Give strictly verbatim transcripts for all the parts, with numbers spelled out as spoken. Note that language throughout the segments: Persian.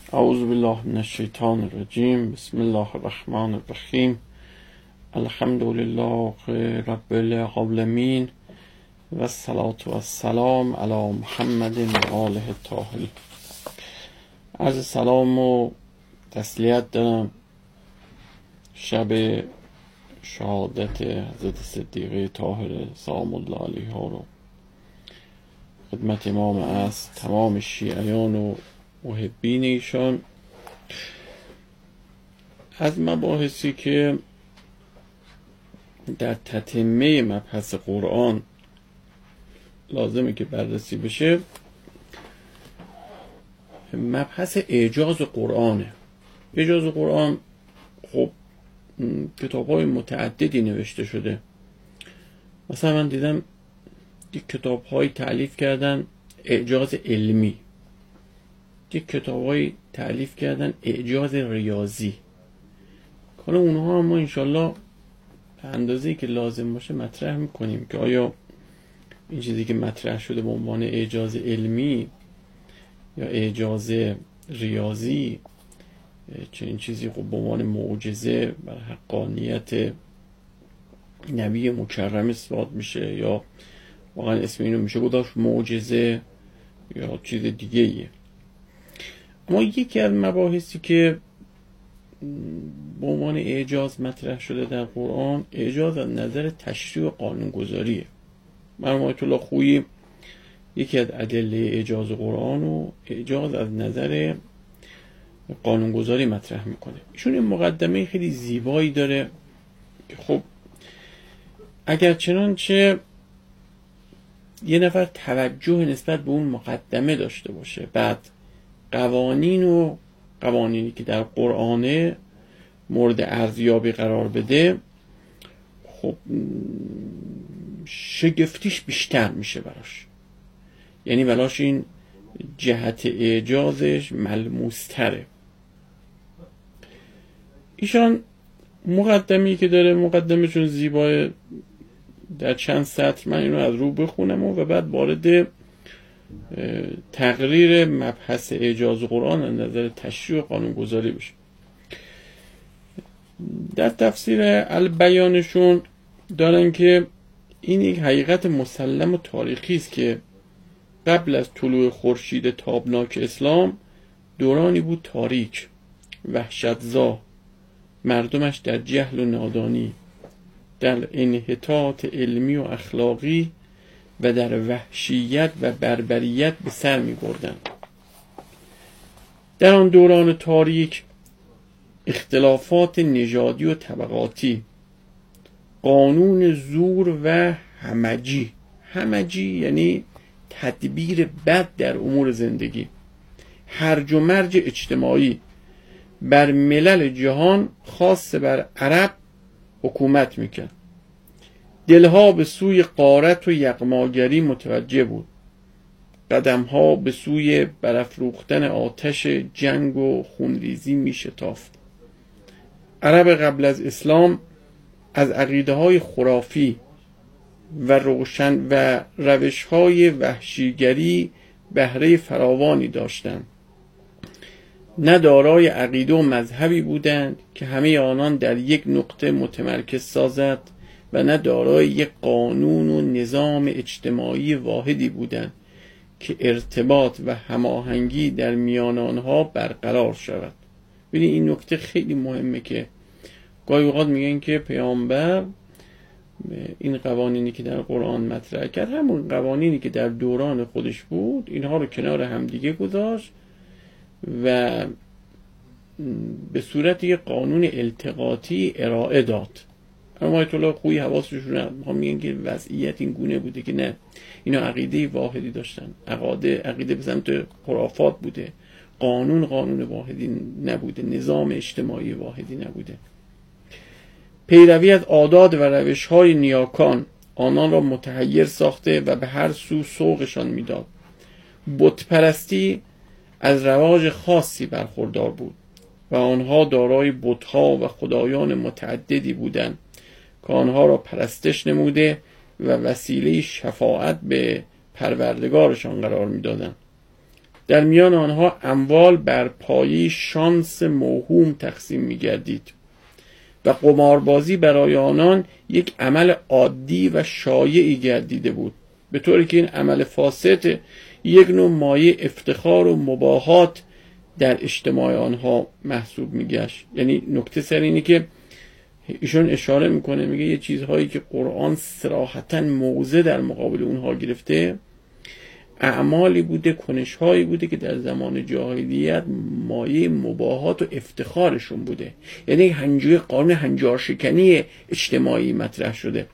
اعوذ بالله من الشیطان الرجیم. بسم الله الرحمن الرحیم. الحمد لله رب العالمین و الصلاة و السلام علی محمد و آله الطاهرین. عرض سلام و تسلیت دارم شب شهادت حضرت صدیقه طاهره سلام الله علیها رو خدمت امام از تمام شیعیان و محبین ایشان. از مباحثی که در تتمه مبحث قرآن لازمه که بررسی بشه مبحث اعجاز قرآنه. اعجاز قرآن خب کتاب های متعددی نوشته شده. مثلا من دیدم یک کتاب های تألیف کردن اعجاز علمی، یک کتاب های تألیف کردن اعجاز ریاضی. حالا اونها هم ما انشالله به اندازه‌ای که لازم باشه مطرح میکنیم که آیا این چیزی که مطرح شده به عنوان اعجاز علمی یا اعجاز ریاضی چنین چیزی خب به عنوان معجزه بر حقانیت نبی مکرم اثبات میشه یا واقعا اسم اینو میشه گذاشت معجزه یا چیز دیگه ایه. اما یکی از مباحثی که به عنوان اعجاز مطرح شده در قرآن اعجاز از نظر تشریع و قانونگذاریه. مرحوم آیت الله خویی یکی از ادله اعجاز قرآن و اعجاز از نظر قانونگذاری مطرح میکنه. ایشون این مقدمه خیلی زیبایی داره که خب اگر چنانچه یه نفر توجه نسبت به اون مقدمه داشته باشه، بعد قوانین و قوانینی که در قرآنه مورد ارزیابی قرار بده، خب شگفتیش بیشتر میشه براش، یعنی براش این جهت اعجازش ملموستره. ایشان مقدمی که داره، مقدمه چون زیباه، در چند سطر من اینو از رو بخونم و بعد وارد تقریر مبحث اعجاز قرآن از نظر تشریع و قانونگذاری بشه. در تفسیر البیانشون دارن که این یک حقیقت مسلم و تاریخی است که قبل از طلوع خورشید تابناک اسلام دورانی بود تاریک، وحشتزا، مردمش در جهل و نادانی، در انحطاط علمی و اخلاقی و در وحشیت و بربریت به سر می بردن. در آن دوران تاریک اختلافات نژادی و طبقاتی، قانون زور و همجی، همجی یعنی تدبیر بد در امور زندگی، هرج و مرج اجتماعی بر ملل جهان خاص بر عرب حکومت میکرد. دلها به سوی غارت و یغماگری متوجه بود، قدمها به سوی برافروختن آتش جنگ و خونریزی میشتافت. عرب قبل از اسلام از عقیده های خرافی و روشن و روش های وحشیگری بهره فراوانی داشتند. نه دارای عقیده و مذهبی بودند که همه آنان در یک نقطه متمرکز سازد و نه دارای یک قانون و نظام اجتماعی واحدی بودند که ارتباط و هماهنگی در میان آنها برقرار شود. ببینید این نکته خیلی مهمه که گاهی اوقات میگن که پیامبر این قوانینی که در قرآن مطرح کرد همون قوانینی که در دوران خودش بود اینها رو کنار همدیگه گذاشت و به صورت یک قانون التقاطی ارائه داد. اما آیت الله خویی حواسشون هست، میگن که وضعیت این گونه بوده که نه، اینا عقیده واحدی داشتن، عقاده عقیده به سمت خرافات بوده، قانون قانون واحدی نبوده، نظام اجتماعی واحدی نبوده. پیروی از عادات و روش‌های نیاکان آنان را متحیر ساخته و به هر سو سوقشان میداد. بت پرستی از رواج خاصی برخوردار بود و آنها دارای بت‌ها و خدایان متعددی بودند که آنها را پرستش نموده و وسیله شفاعت به پروردگارشان قرار می‌دادند. در میان آنها اموال بر پایه شانس موهوم تقسیم می گردید و قماربازی برای آنان یک عمل عادی و شایعی گردیده بود، به طوری که این عمل فاسد یک نوع مایه افتخار و مباهات در اجتماع آنها محسوب می گشت. یعنی نکته سر اینه که ایشون اشاره میکنه، میگه یه چیزهایی که قرآن صراحتاً موضع در مقابل اونها گرفته، اعمالی بوده، کنشهایی بوده که در زمان جاهلیت مایه مباهات و افتخارشون بوده. یعنی هنجوی قانون هنجارشکنی اجتماعی مطرح شده.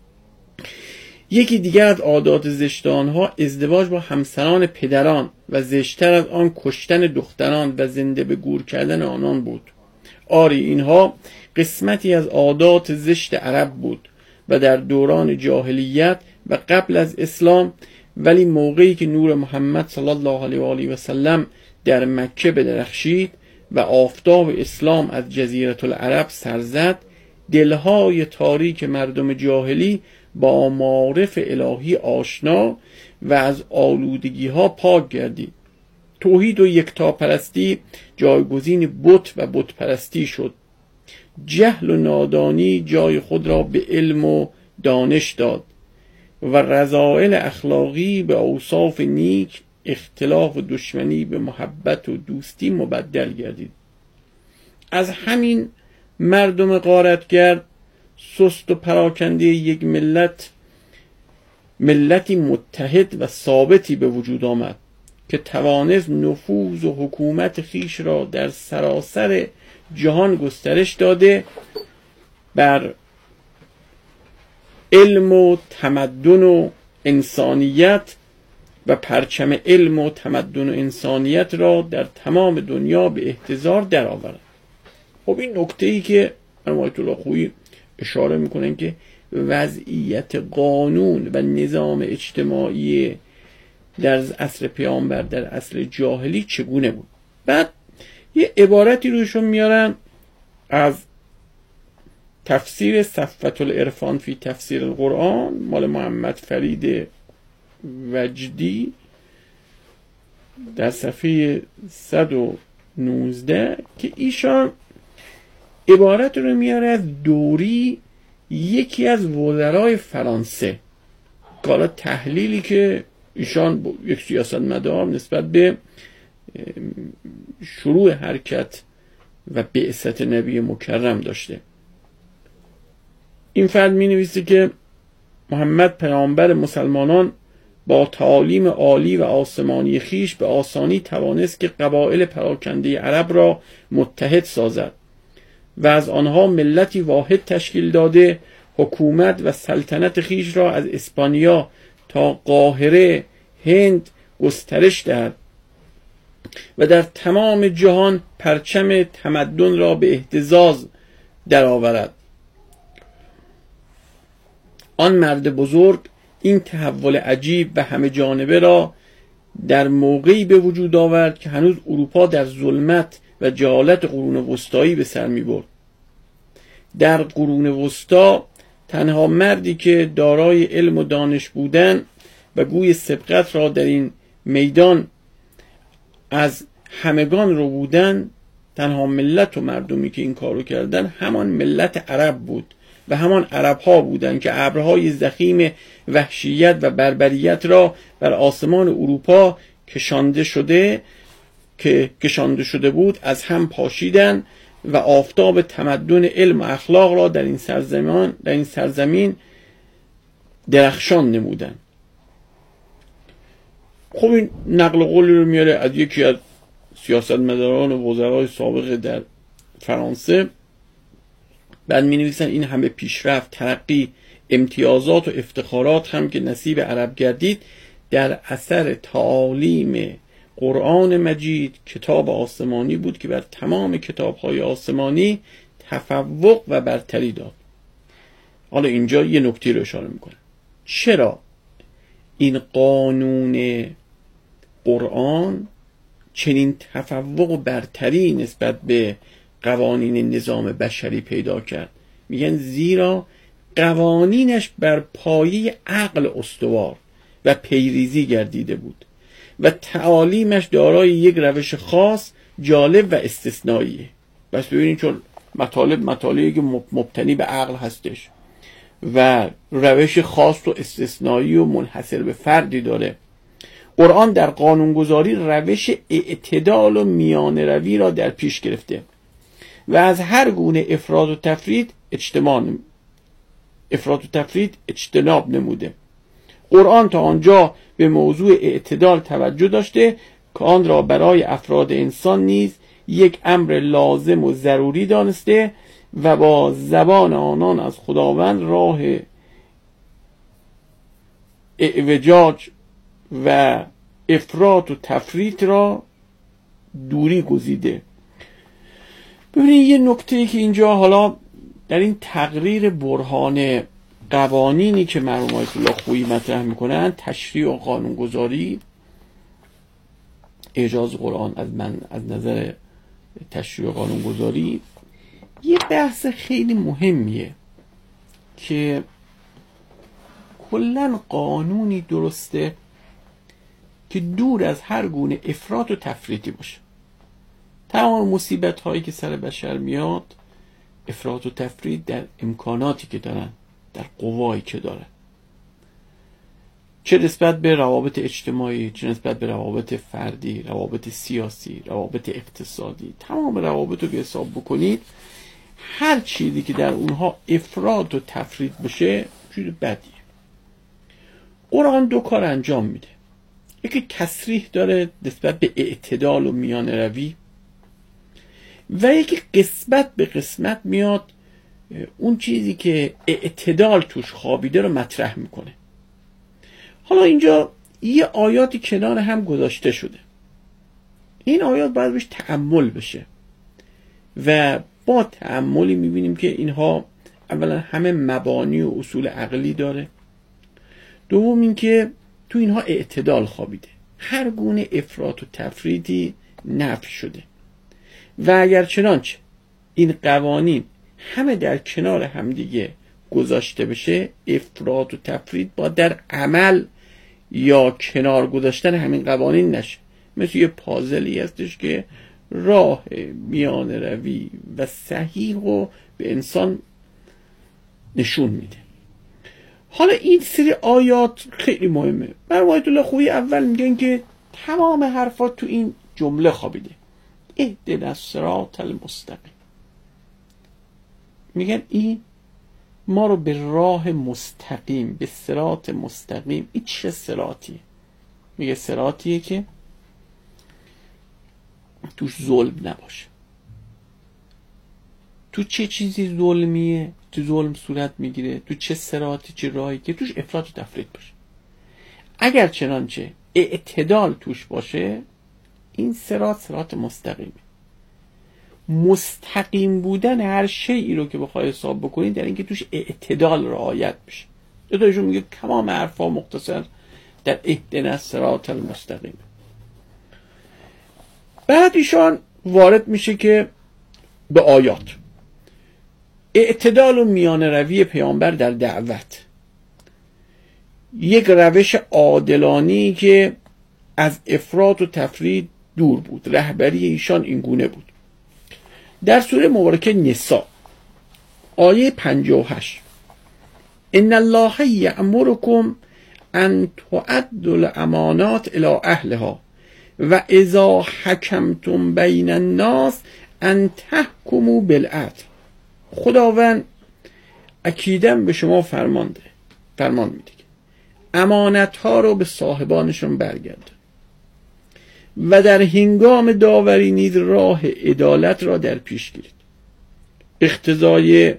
یکی دیگر از عادات زشت آنها ازدواج با همسران پدران و زشتر از آن کشتن دختران و زنده به گور کردن آنان بود. آری اینها قسمتی از عادات زشت عرب بود و در دوران جاهلیت و قبل از اسلام، ولی موقعی که نور محمد صلی الله علیه و آله و سلم در مکه بدرخشید و آفتاب اسلام از جزیره العرب سر زد، دلهای تاریک مردم جاهلی با معارف الهی آشنا و از آلودگی ها پاک گردید. توحید و یکتاپرستی جایگزین بت و بت پرستی شد. جهل و نادانی جای خود را به علم و دانش داد و رذائل اخلاقی به اوصاف نیک، اختلاف و دشمنی به محبت و دوستی مبدل گردید. از همین مردم غارتگر سست و پراکنده یک ملت، ملتی متحد و ثابتی به وجود آمد که توانست نفوذ و حکومت خیش را در سراسر جهان گسترش داده، بر علم و تمدن و انسانیت و پرچم علم و تمدن و انسانیت را در تمام دنیا به احتضار درآورد. خب این نکته‌ای که آیت الله خویی اشاره میکنن که وضعیت قانون و نظام اجتماعی در عصر پیامبر در عصر جاهلی چگونه بود. بعد یه عبارتی روشون میارن از تفسیر صفوة العرفان فی تفسیر القرآن مال محمد فرید وجدی در صفحه صد و نوزده که ایشان عبارت رو میاره از دوری یکی از وزرای فرانسه، کالا تحلیلی که ایشان یک سیاستمدار نسبت به شروع حرکت و بعثت نبی مکرم داشته. این فرد می نویسه که محمد پیامبر مسلمانان با تعالیم عالی و آسمانی خیش به آسانی توانست که قبایل پراکنده عرب را متحد سازد و از آنها ملتی واحد تشکیل داده، حکومت و سلطنت خیش را از اسپانیا تا قاهره هند گسترش دهد و در تمام جهان پرچم تمدن را به اهتزاز درآورد. آن مرد بزرگ این تحول عجیب و همه جانبه را در موقعی به وجود آورد که هنوز اروپا در ظلمت و جهالت قرون وسطایی به سر می برد. در قرون وسطا تنها مردی که دارای علم و دانش بودن و گوی سبقت را در این میدان از همگان رو بودن، تنها ملت و مردمی که این کارو کردن همان ملت عرب بود و همان عرب ها بودند که ابرهای ضخیم وحشیت و بربریت را بر آسمان اروپا کشانده شده که کشانده شده بود از هم پاشیدن و آفتاب تمدن علم و اخلاق را در این سرزمین در این سرزمین درخشان نمودن. خب این نقل قولی رو میاره از یکی از سیاستمداران و وزرای سابق در فرانسه. بعد می نویسن این همه پیشرفت، ترقی، امتیازات و افتخارات هم که نصیب عرب گردید در اثر تعالیم قرآن مجید، کتاب آسمانی بود که بر تمام کتاب‌های آسمانی تفوق و برتری داد. حالا اینجا یه نکته رو اشاره میکنه. چرا این قانون قرآن چنین تفوق و برتری نسبت به قوانین نظام بشری پیدا کرد؟ میگن زیرا قوانینش بر پایه عقل استوار و پیریزی گردیده بود و تعالیمش دارای یک روش خاص، جالب و استثنائیه. بس ببینید چون مطالب مطالبی که مبتنی به عقل هستش و روش خاص و استثنایی و منحصر به فردی داره. قرآن در قانونگذاری روش اعتدال و میانه روی را در پیش گرفته و از هر گونه افراط و تفرید اجتناب افراط و تفرید اجتناب نموده. قرآن تا آنجا به موضوع اعتدال توجه داشته که آن را برای افراد انسان نیز یک امر لازم و ضروری دانسته و با زبان آنان از خداوند راه اعوجاج و افراط و تفریط را دوری گزیده. ببینید یه نکته‌ای که اینجا حالا در این تقریر برهان قوانینی که مرحوم آیت الله خویی مطرح میکنن، تشریع و قانونگذاری، اعجاز قرآن از من از نظر تشریع و قانونگذاری، یه بحث خیلی مهمیه که کلن قانونی درسته که دور از هر گونه افراط و تفریطی باشه. تمام مصیبت هایی که سر بشر میاد افراط و تفریط در امکاناتی که دارن، در قوایی که دارن، چه نسبت به روابط اجتماعی، چه نسبت به روابط فردی، روابط سیاسی، روابط اقتصادی، تمام روابط رو که حساب بکنید هر چیزی که در اونها افراط و تفریط بشه چیز بدیه. قرآن دو کار انجام میده، یکی تصریح داره نسبت به اعتدال و میانه روی و یکی قسمت به قسمت میاد اون چیزی که اعتدال توش خوابیده رو مطرح میکنه. حالا اینجا یه آیاتی کنار هم گذاشته شده، این آیات باید بهش تأمل بشه و با تأملی میبینیم که اینها اولا همه مبانی و اصول عقلی داره، دوم این که تو اینها اعتدال خوابیده، هر گونه افراط و تفریطی نفی شده و اگر چنانچه این قوانین همه در کنار همدیگه گذاشته بشه، افراط و تفریط با در عمل یا کنار گذاشتن همین قوانین نشه. مثل یه پازلی هستش که راه میان روی و صحیح رو به انسان نشون میده. حالا این سری آیات خیلی مهمه. مرحوم آیت الله خویی اول میگن که تمام حرفات تو این جمله خوابیده، اهدنا الصراط المستقیم. میگن این ما رو به راه مستقیم، به صراط مستقیم. این چه صراطیه؟ میگه صراطیه که توش ظلم نباشه. تو چه چیزی ظلمیه؟ تو ظلم صورت میگیره. تو چه صراطی، چه راهی که توش افراط و تفریط باشه. اگر چنانچه اعتدال توش باشه، این صراط صراط مستقیمه. مستقیم بودن هر شیئی رو که بخوای حساب بکنید در اینکه توش اعتدال رعایت بشه. دو تاشون میگه تمام حرفا مختصر در اهدنا الصراط المستقیم. بعد ایشان وارد میشه که به آیات اعتدال و میانه روی پیامبر در دعوت، یک روش عادلانی که از افراط و تفریط دور بود. رهبری ایشان این گونه بود. در سوره مبارکه نساء آیه پنجاه و هشت، ان الله یأمرکم ان تؤدوا الامانات الی اهلها و اذا حکمتم بین الناس ان تحکموا بالعدل. خداوند اکیداً به شما فرمانده فرمان میده که امانت ها رو به صاحبانشون برگردن و در هنگام داوری نیز راه عدالت را در پیش گیرید. اقتضای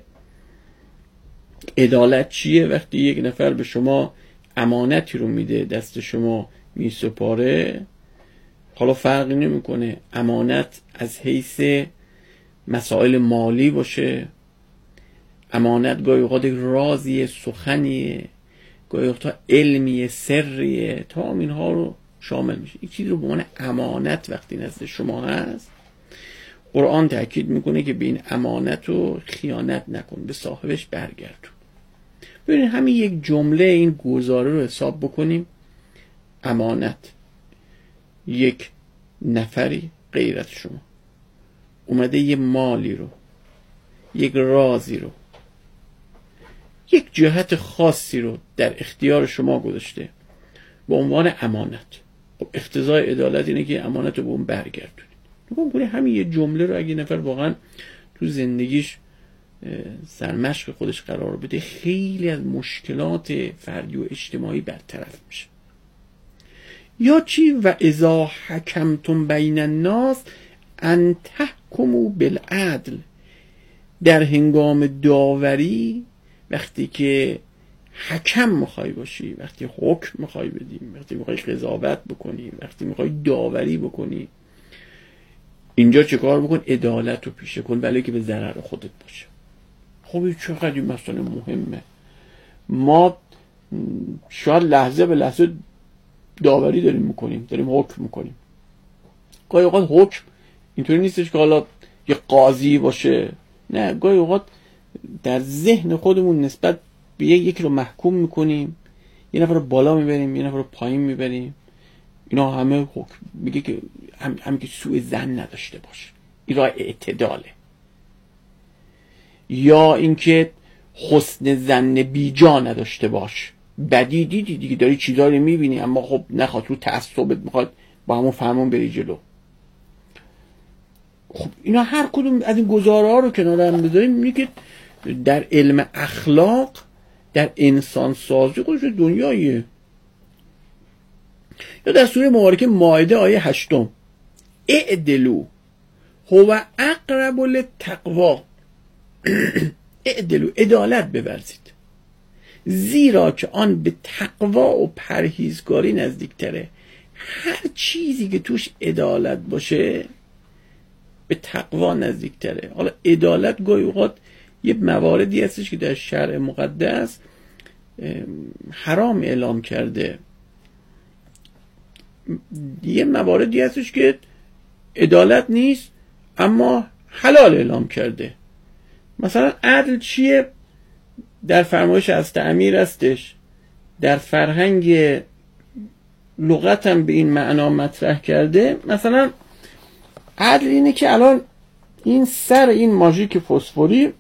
عدالت چیه؟ وقتی یک نفر به شما امانتی رو میده، دست شما میسپاره، حالا فرقی نمیکنه امانت از حیث مسائل مالی باشه، امانت گاهی اوقات رازیه، سخنیه، گاهی اوقات علمیه، سریه، تمام اینها رو شامل میشه. این چیز رو به عنوان امانت وقتی نزد شما هست، قرآن تاکید میکنه که به این امانت رو خیانت نکن، به صاحبش برگردون. ببینید همین یک جمله این گزاره رو حساب بکنیم، امانت یک نفری غیر از شما اومده یه مالی رو، یک رازی رو، یک جهت خاصی رو در اختیار شما گذاشته به عنوان امانت. خب اقتضای عدالت اینه که امانت رو به اون برگردونید. نگاه کنید همین یه جمله رو اگه نفر واقعا تو زندگیش سرمشق خودش قرار بده، خیلی از مشکلات فردی و اجتماعی برطرف میشه. یا چی؟ و اذا حکمتم بین الناس ان تحکموا بالعدل. در هنگام داوری وقتی که حکم میخوای باشی، وقتی حکم میخوای بدی، وقتی میخوای قضاوت بکنی، وقتی میخوای داوری بکنی، اینجا چه کار بکن؟ عدالت رو پیشه کن، بلکه که به ضرر خودت باشه. خب این چقدر این مسئله مهمه. ما شاید لحظه به لحظه داوری داریم میکنیم، داریم حکم میکنیم. گاهی اوقات حکم اینطوری نیستش که حالا یه قاضی باشه، نه، گاهی اوقات در ذهن خودمون نسبت به یکی رو محکوم میکنیم، یه نفر رو بالا میبریم، یه نفر رو پایین میبریم. اینا همه حکم میگه که هم, هم که سوء ظن نداشته باش، این راه اعتداله. یا اینکه حسن ظن بیجا نداشته باش، بدی دیدی دیگه، داری چیزا رو میبینی اما خب نخواد رو تعصبت میخواد با همون فرمون بری جلو. خب اینا هر کدوم از این گزاره ها رو کنار هم بذاریم، میگه در علم اخلاق، در انسان سازی خودش دنیاییه. یا در سوره مبارکه مائده آیه هشتم، اعدلو هو اقرب للتقوا. اعدلو، عدالت بورزید، زیرا که آن به تقوا و پرهیزگاری نزدیکتره. هر چیزی که توش عدالت باشه به تقوا نزدیکتره. حالا عدالت گاهی اوقات یه مواردی هستش که در شرع مقدس حرام اعلام کرده، یه مواردی هستش که عدالت نیست اما حلال اعلام کرده. مثلا عدل چیه؟ در فرمایش از امیر هستش، در فرهنگ لغت هم به این معنا مطرح کرده. مثلا عدل اینه که الان این سر این ماژیک فسفوری،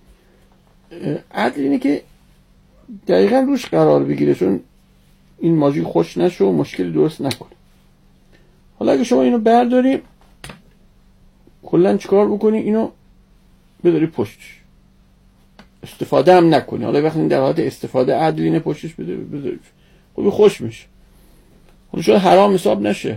عدل اینه که دقیقا روش قرار بگیره، چون این ماژیک خوش نشه و مشکل درست نکنه. حالا اگه شما اینو برداری کلن چیکار بکنی؟ اینو بداری پشتش، استفاده هم نکنی. حالا وقتی در حالت استفاده عدل اینه پشتش بذاری، خب خوش میشه، خب شاید حرام حساب نشه.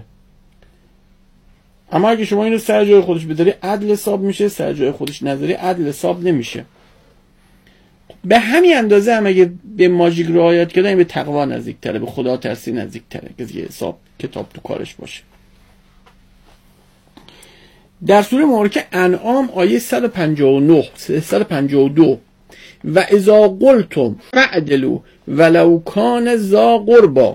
اما اگه شما اینو سر جای خودش بذاری عدل حساب میشه، سر جای خودش نذاری عدل حساب نمیشه. به همین اندازه هم اگه به ماژیک رعایت کردن به تقوا نزدیکتره، به خدا ترسی نزدیکتره که یه حساب کتاب تو کارش باشه. در سوره مبارکه انعام آیه صد و پنجاه و نه صد و پنجاه و دو، و اذا قلتم فعدلوا ولو کان ذا قربا.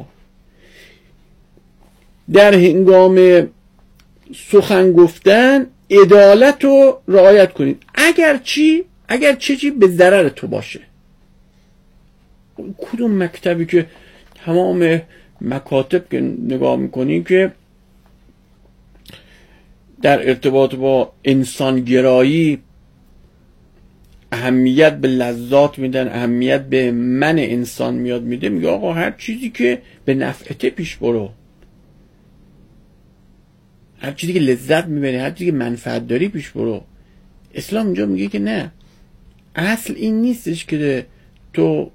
در هنگام سخن گفتن عدالت رو رعایت کنید، اگر چی؟ اگر چه چی به ضرر تو باشه. کدوم مکتبی که تمام مکاتب که نگاه میکنی که در ارتباط با انسانگرایی اهمیت به لذات میدن، اهمیت به من انسان میاد میده، میگه آقا هر چیزی که به نفعته پیش برو، هر چیزی که لذت میبری، هر چیزی که منفعت داری پیش برو. اسلام اینجا میگه که نه، اصل این نیستش که تو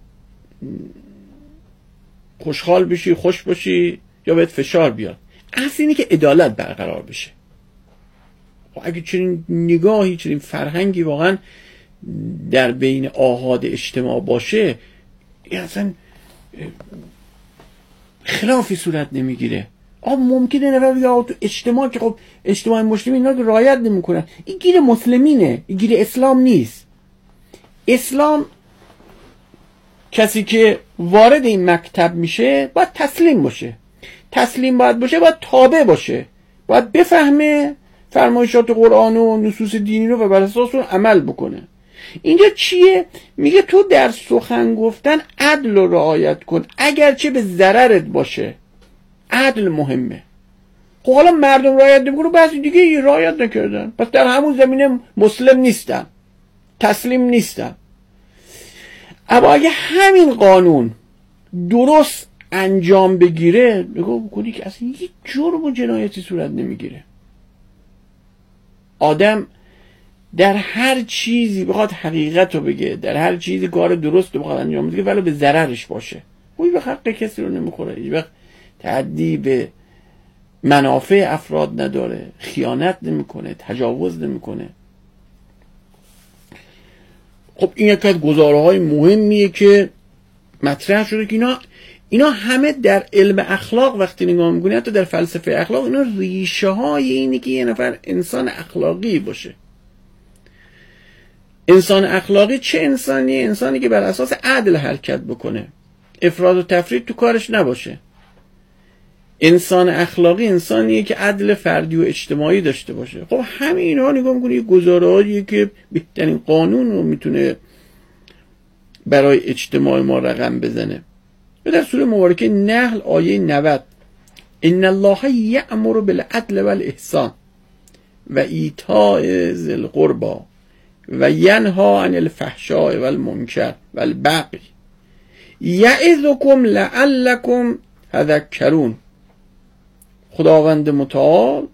خوشحال بشی، خوش باشی یا بهت فشار بیاد. اصل اینه که عدالت برقرار بشه. اگه چنین نگاهی، چنین فرهنگی واقعا در بین آحاد اجتماع باشه، این اصلا خلافی صورت نمیگیره. آب ممکنه نفر بگه آقا تو اجتماع که خب اجتماع مسلمین اینا که رعایت نمیکنن، این گیر مسلمینه، این گیر اسلام نیست. اسلام کسی که وارد این مکتب میشه باید تسلیم باشه، تسلیم باید باشه، باید تابع باشه، باید بفهمه فرمایشات قرآن و نصوص دینی رو و بر اساس اون عمل بکنه. اینجا چیه؟ میگه تو در سخن گفتن عدل رو رعایت کن، اگرچه به ضررت باشه. عدل مهمه. خب حالا مردم رعایت نمیکنه، بعضی دیگه رعایت نکردن، پس در همون زمینه مسلم نیستن، تسلیم نیستن. اما اگه همین قانون درست انجام بگیره، نگاه بکنی که اصلا هیچ جرم و جنایتی صورت نمیگیره. آدم در هر چیزی بخواد حقیقت رو بگه، در هر چیزی کار درست رو بخواد انجام بده ولی به ضررش باشه، هیچ وقت حق کسی رو نمیخوره، هیچ وقت تعدی به منافع افراد نداره، خیانت نمیکنه، تجاوز نمیکنه. خب این یک از گزاره‌های مهمیه که مطرح شده که اینا اینا همه در علم اخلاق وقتی نگاه می‌کنی، حتی در فلسفه اخلاق، اینا ریشه های اینه که یه نفر انسان اخلاقی باشه. انسان اخلاقی چه انسانیه؟ انسانی که بر اساس عدل حرکت بکنه، افراط و تفرید تو کارش نباشه. انسان اخلاقی انسانیه که عدل فردی و اجتماعی داشته باشه. خب همه اینها نگاه می‌کنی گزاره‌هاییه که بهترین قانون رو میتونه برای اجتماع ما رقم بزنه. در سوره مبارکه نحل آیه نود، ان الله یأمر بالعدل والاحسان و ایتاء ذی القربى و ینهی عن الفحشاء والمنکر والبغی یعظکم لعلکم تذکرون. خداوند متعال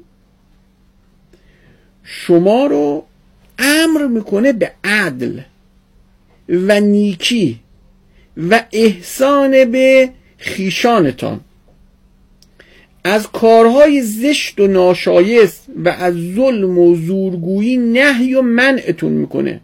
شما رو امر میکنه به عدل و نیکی و احسان به خیشانتان، از کارهای زشت و ناشایست و از ظلم و زورگویی نهی و منعتون میکنه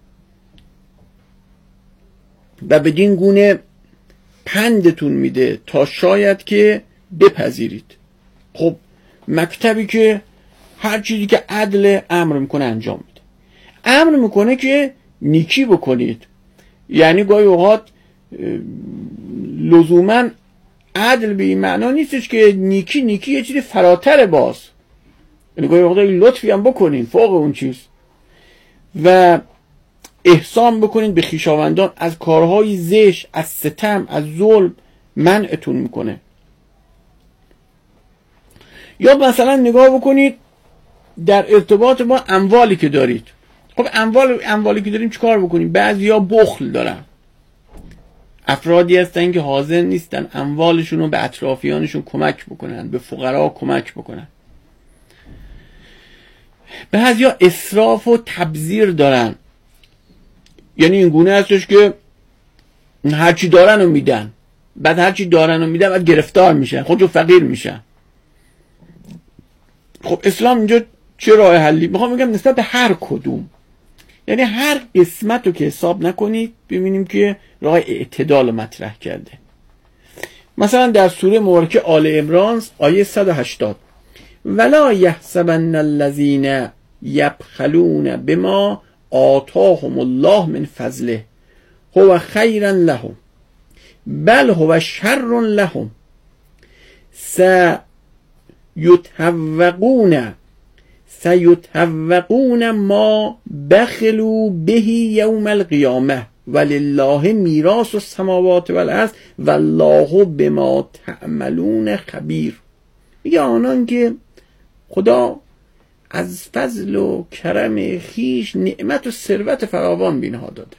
و بدین گونه پندتون میده تا شاید که بپذیرید. خب مکتبی که هر چیزی که عدل امر میکنه انجام میده، امر میکنه که نیکی بکنید. یعنی گاهی اوقات لزوما عدل به این معنا نیستش که نیکی نیکی یه چیزی فراتر باز، یعنی گاهی اوقات لطفی هم بکنین فوق اون چیز و احسان بکنین به خویشاوندان، از کارهای زشت، از ستم، از ظلم منعتون میکنه. یا مثلا نگاه بکنید در ارتباط با اموالی که دارید. خب اموال اموالی که داریم چیکار بکنیم؟ بعضیا بخل دارن، افرادی هستن که حاضر نیستن اموالشون رو به اطرافیانشون کمک بکنن، به فقرا کمک بکنن. بعضیا اسراف و تبذیر دارن، یعنی این گونه هستش که هرچی دارن رو میدن، بعد هرچی دارن رو میدن بعد گرفتار میشن، خودشو فقیر میشن. خب اسلام اینجا چه راه حلی؟ میخوام بگم نسبت به هر کدوم، یعنی هر قسمت رو که حساب نکنید ببینیم که راه اعتدال مطرح کرده. مثلا در سوره مبارکه آل عمران آیه صد و هشتاد، ولا یحسبن الذین یبخلون بما آتاهم الله من فضله هو خیرا لهم بل هو شر لهم سیتحوقون سیتحوقون ما بخلوا به یوم القیامه ولله میراث السماوات والارض والله بما تعملون خبیر. میگه آنان که خدا از فضل و کرم خیش نعمت و ثروت فراوان به اینها داده،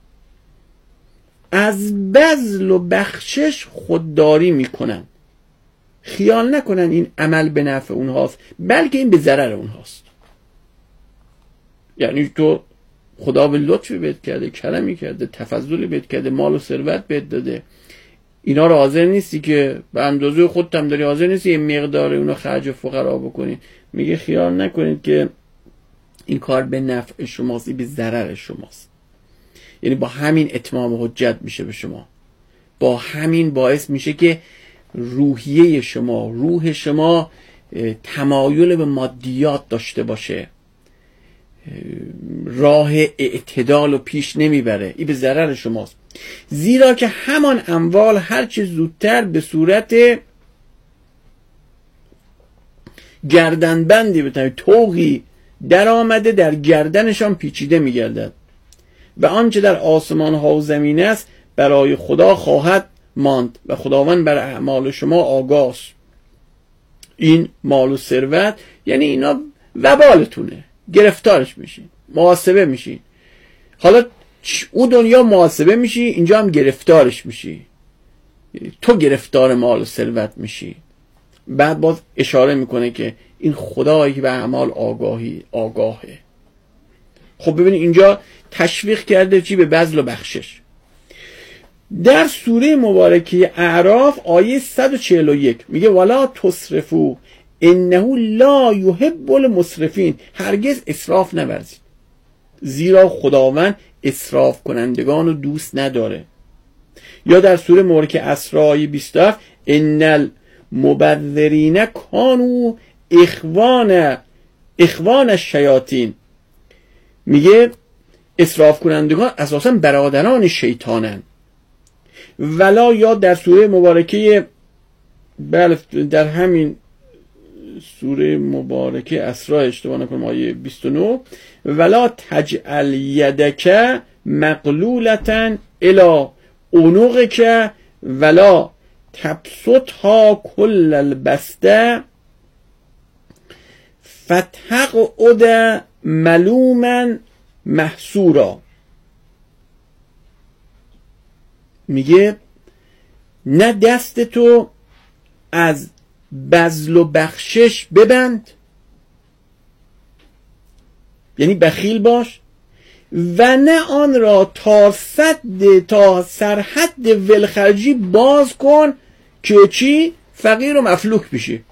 از بذل و بخشش خودداری میکنن، خیال نکنن این عمل به نفع اونهاست بلکه این به ضرر اونهاست. یعنی تو خدا به لطفی بهت کرده، کرمی کرده، تفضلی بهت کرده، مال و ثروت بهت داده، اینا رو حاضر نیستی که به اندازه خودت هم داری، حاضر نیستی یه مقدار اونو خرج فقرا بکنی. میگه خیال نکنید که این کار به نفع شماست، به ضرر شماست. یعنی با همین اتمام حجت میشه به شما، با همین باعث میشه که روحیه شما، روح شما تمایل به مادیات داشته باشه، راه اعتدال و پیش نمیبره، این به ضرر شماست. زیرا که همان اموال هرچه زودتر به صورت گردنبندی بتونه توقی در آمده در گردنشان پیچیده میگردد و آنچه در آسمان ها و زمین است برای خدا خواهد ماند و خداوند بر اعمال شما آگاه است. این مال و ثروت، یعنی اینا وبالتونه، گرفتارش میشین، محاسبه میشین. حالا اون دنیا محاسبه میشی، اینجا هم گرفتارش میشی، تو گرفتار مال و ثروت میشی. بعد باز اشاره میکنه که این خدایی به اعمال آگاهی آگاهه. خب ببینید اینجا تشویق کرده چی؟ به بذل و بخشش. در سوره مبارکه اعراف آیه صد و چهل و یک میگه ولا تسرفوا انه لا یحب المسرفین، هرگز اسراف نورزید زیرا خداوند اسراف کنندگان رو دوست نداره. یا در سوره مبارکه اسراء آیه بیست و هفت ان المبذرین کانوا اخوان اخوان الشیاطین، میگه اسراف کنندگان اساسا برادران شیطانن. ولا یا در سوره مبارکه بله در همین سوره مبارکه اسراء اشتباه نکنم آیه بیست و نه ولا تجعل یدک مغلولة الی عنقک ولا تبسطها کل البسط فتقعد ملوما محسورا. میگه نه دست تو از بذل و بخشش ببند، یعنی بخیل باش، و نه آن را تا سد تا سرحد ولخرجی باز کن که چی؟ فقیر و مفلوک بشی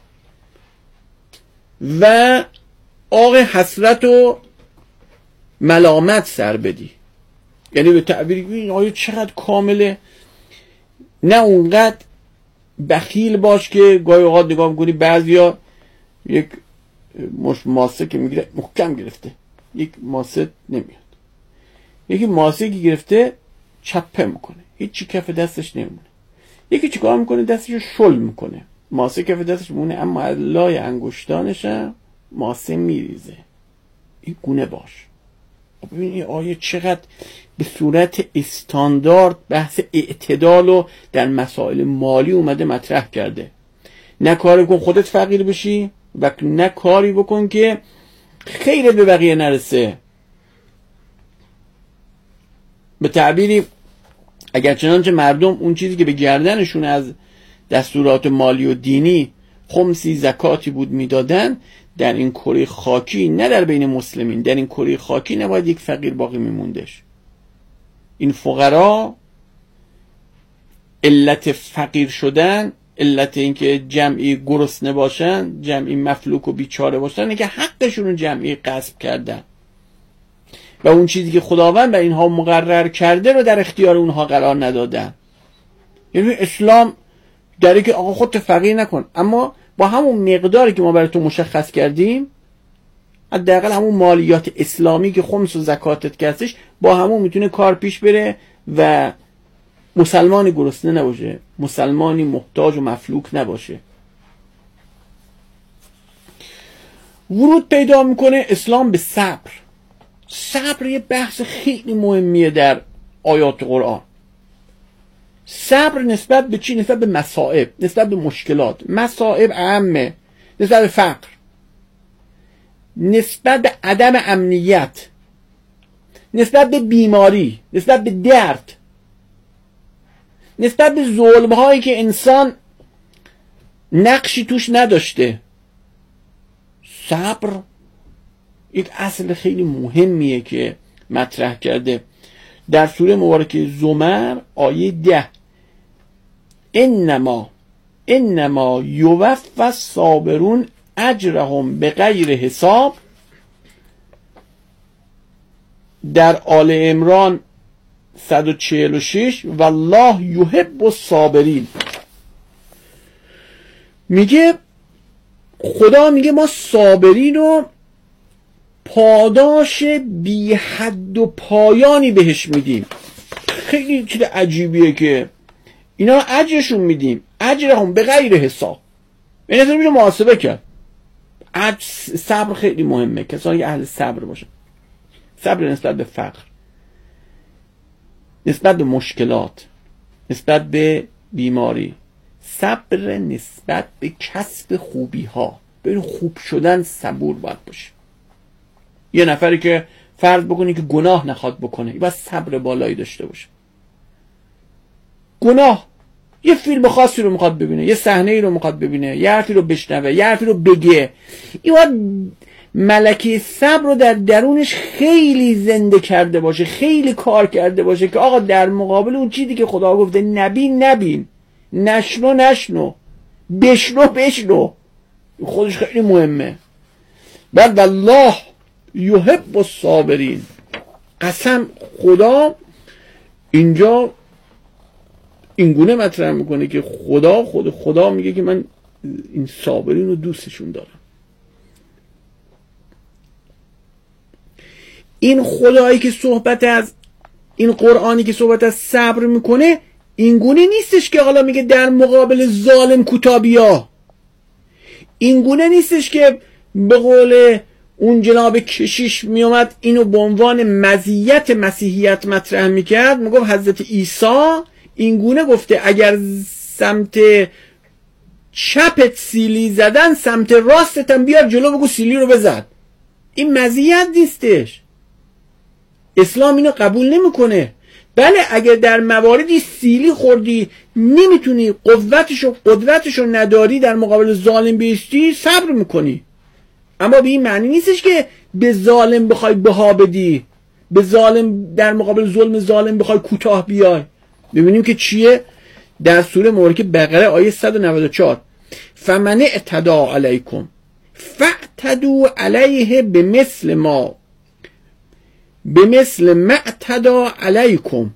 و آق حسرت و ملامت سر بدی. یعنی به تعبیر این آیه چقدر کامله. نه اونقدر بخیل باش که گاهی اوقات نگاه میکنی بعضیا یک مش ماسه که میگیره محکم گرفته، یک ماسه نمیاد، یکی ماسه که گرفته چپه میکنه، هیچی کف دستش نمیمونه، یکی چیکار میکنه دستش شل میکنه، ماسه کف دستش میمونه اما از لای انگشتانش ماسه میریزه. این گونه باش. ببین این آیه چقدر به صورت استاندارد بحث اعتدال رو در مسائل مالی اومده مطرح کرده. نه کاری کن خودت فقیر بشی و نه کاری بکن که خیرت به بقیه نرسه. به تعبیری اگر چنانچه مردم اون چیزی که به گردنشون از دستورات مالی و دینی خمسی زکاتی بود میدادن، در این کره خاکی، نه در بین مسلمین، در این کره خاکی نباید یک فقیر باقی میموندش. این فقرا علت فقیر شدن، علت اینکه جمعی گرسنه باشن، جمعی مفلوک و بیچاره باشن، اینه که حقشون رو جمعی غصب کردن و اون چیزی که خداوند به اینها مقرر کرده رو در اختیار اونها قرار ندادن. یعنی اسلام داره که آقا خودت فقیر نکن، اما با همون مقداری که ما برای تو مشخص کردیم، حداقل همون مالیات اسلامی که خمس و زکاتت کردش، با همون میتونه کار پیش بره و مسلمانی گرسنه نباشه، مسلمانی محتاج و مفلوک نباشه. ورود پیدا میکنه اسلام به صبر. صبر یه بحث خیلی مهمیه در آیات قرآن. صبر نسبت به چی؟ نسبت به مصائب، نسبت به مشکلات. مصائب عامه، نسبت به فقر، نسبت به عدم امنیت، نسبت به بیماری، نسبت به درد، نسبت به ظلم هایی که انسان نقشی توش نداشته. صبر یک اصل خیلی مهمیه که مطرح کرده در سوره مبارکه زمر آیه ده. انما انما یوفی الصابرون اجرهم بغیر حساب. در آل عمران صد و چهل و شش والله یحب الصابرین. میگه خدا میگه ما صابرین رو پاداش بی حد و پایانی بهش میدیم. خیلی چیز عجیبیه که اینا اجرشون میدیم، اجرهم به غیر حساب، این اصلا میشه محاسبه کرد. صبر خیلی مهمه، کسانی که اهل صبر باشن. صبر نسبت به فقر، نسبت به مشکلات، نسبت به بیماری، صبر نسبت به کسب خوبی ها. ببین خوب شدن صبور باید باشه. یه نفری که فرض بکنی که گناه نخواد بکنه، باید صبر بالایی داشته باشه. گناه یه فیلم خاصی رو میخواد ببینه، یه صحنه ای رو میخواد ببینه، یه حرفی رو بشنوه، یه حرفی رو بگه، این باید ملکه صبر رو در درونش خیلی زنده کرده باشه، خیلی کار کرده باشه که آقا در مقابل اون چیزی که خدا گفته نبین نبین، نشنو نشنو، بشنو بشنو. خودش خیلی مهمه. بعد والله یحب الصابرین، قسم خدا اینجا اینگونه مطرح میکنه که خدا خود خدا میگه که من این صابرین رو دوستشون دارم. این خدایی که صحبت از این قرآنی که صحبت از صبر میکنه اینگونه نیستش که حالا میگه در مقابل ظالم کوتابیا، اینگونه نیستش که به قول اون جناب کشیش میومد اینو به عنوان مزیت مسیحیت مطرح میکرد، میگفت حضرت عیسی اینگونه گفته اگر سمت چپت سیلی زدن سمت راستت هم بیار جلو بگو سیلی رو بزن. این مزیت نیستش، اسلام اینو قبول نمیکنه. بله اگر در مواردی سیلی خوردی نمیتونی قوتشو قدرتشو نداری در مقابل ظالم بیستی صبر میکنی، اما به این معنی نیستش که به ظالم بخوای بها بدی، به ظالم در مقابل ظلم ظالم بخوای کوتاه بیای. ببینیم که چیه در سوره مبارکه بقره آیه صد و نود و چهار، فمن اعتدی علیکم فاعتدوا علیه بمثل ما بمثل ما اعتدی علیکم.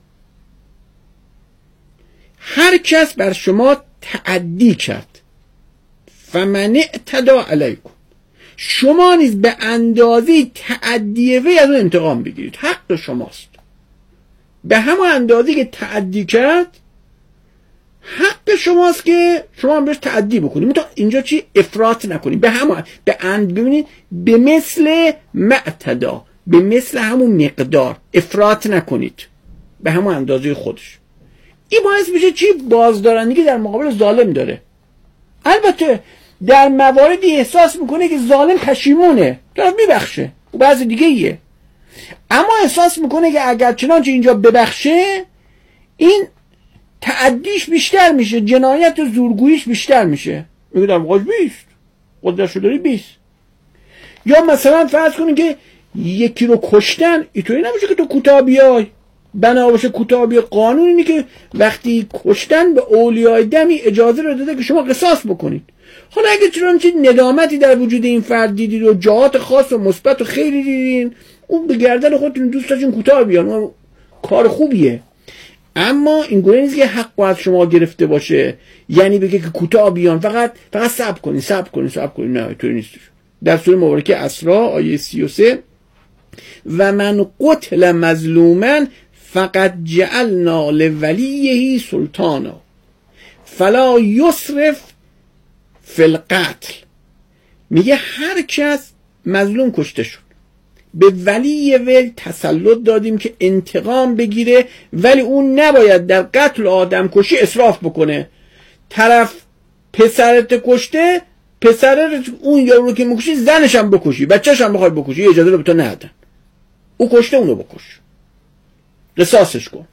هر کس بر شما تعدی کرد، فمن اعتدی علیکم، شما نیز به اندازه تعدی وی از اون انتقام بگیرید، حق شماست. به همون اندازه که تعدی کرد حق شماست که شما هم بهش تعدی بکنید. متو اینجا چی افراط نکنید، به همون به اند ببینید به مثل معتدا، به مثل همون مقدار افراط نکنید، به همون اندازه خودش. این باعث میشه چی بازدارندگی در مقابل ظالم داره. البته در مواردی احساس میکنه که ظالم پشیمونه طرف میبخشه و بعض دیگه ایه، اما احساس میکنه که اگر چنانچه اینجا ببخشه این تعدیش بیشتر میشه، جنایت و زورگوییش بیشتر میشه، میگه در مقابل بیست قدرتشو داری بیست. یا مثلا فرض کنید که یکی رو کشتن، اینطوری نمیشه که تو کوتاه بیای، بنا باشه کوتاه بیای. قانون اینه که وقتی کشتن به اولیای دمی اجازه رو داده که شما قصاص بکنید. حالا اگه چنانچه ندامتی در وجود این فرد دیدید و جهات خاص و مثبت و خیلی دیدین، اون به گردن خودتون دوست داشتین کوتاه بیان، اون کار خوبیه، اما این گونه نیست که حق از شما گرفته باشه یعنی بگه که کوتاه بیان، فقط فقط صبر کنین صبر کنین صبر کنین. نه اینطوری نیست. در سوره مبارکه اسراء آیه سی و سه، و من قتل مظلوما فقط جعلنا لولیه سلطانا فلا یسرف فی القتل. میگه هر کس مظلوم کشته شد، به ولی وی تسلط دادیم که انتقام بگیره، ولی اون نباید در قتل آدم کشی اسراف بکنه. طرف پسرت کشته، پسرت اون یارو که میکشی زنش هم بکشی، بچه‌ش هم بخوای بکشی، اجازه رو به تو ندادن. او کشته اونو بکش، قصاصش کن.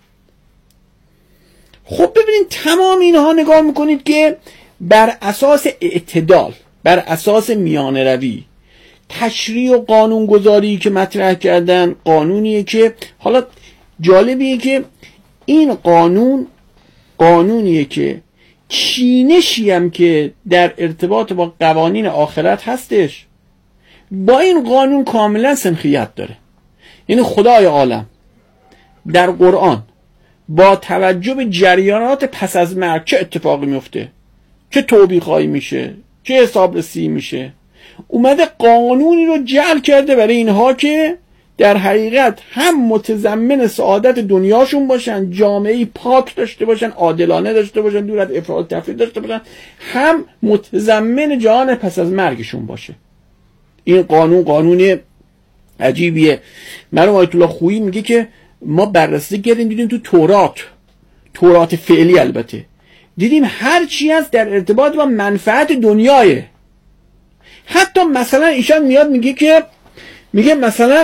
خب ببینید تمام اینها نگاه میکنید که بر اساس اعتدال، بر اساس میانه روی، تشریع و قانون گذاری که مطرح کردن قانونیه که حالا جالبیه که این قانون قانونیه که چینشی هم که در ارتباط با قوانین آخرت هستش با این قانون کاملا سنخیت داره. یعنی خدای عالم در قرآن با توجه به جریانات پس از مرگ چه اتفاقی میفته، چه توبیخایی میشه، چه حسابرسی میشه، اومده قانونی رو جعل کرده برای اینها که در حقیقت هم متضمن سعادت دنیاشون باشن، جامعه پاک داشته باشن، عادلانه داشته باشن، دور از افراط تفرید داشته باشن، هم متضمن جهان پس از مرگشون باشه. این قانون قانون عجیبیه. مرحوم آیت الله خویی میگه که ما بررسی کردیم دیدیم تو تورات، تورات فعلی البته، دیدیم هر چی هست در ارتباط با منفعت دنیایه. حتی مثلا ایشان میاد میگه که میگه مثلا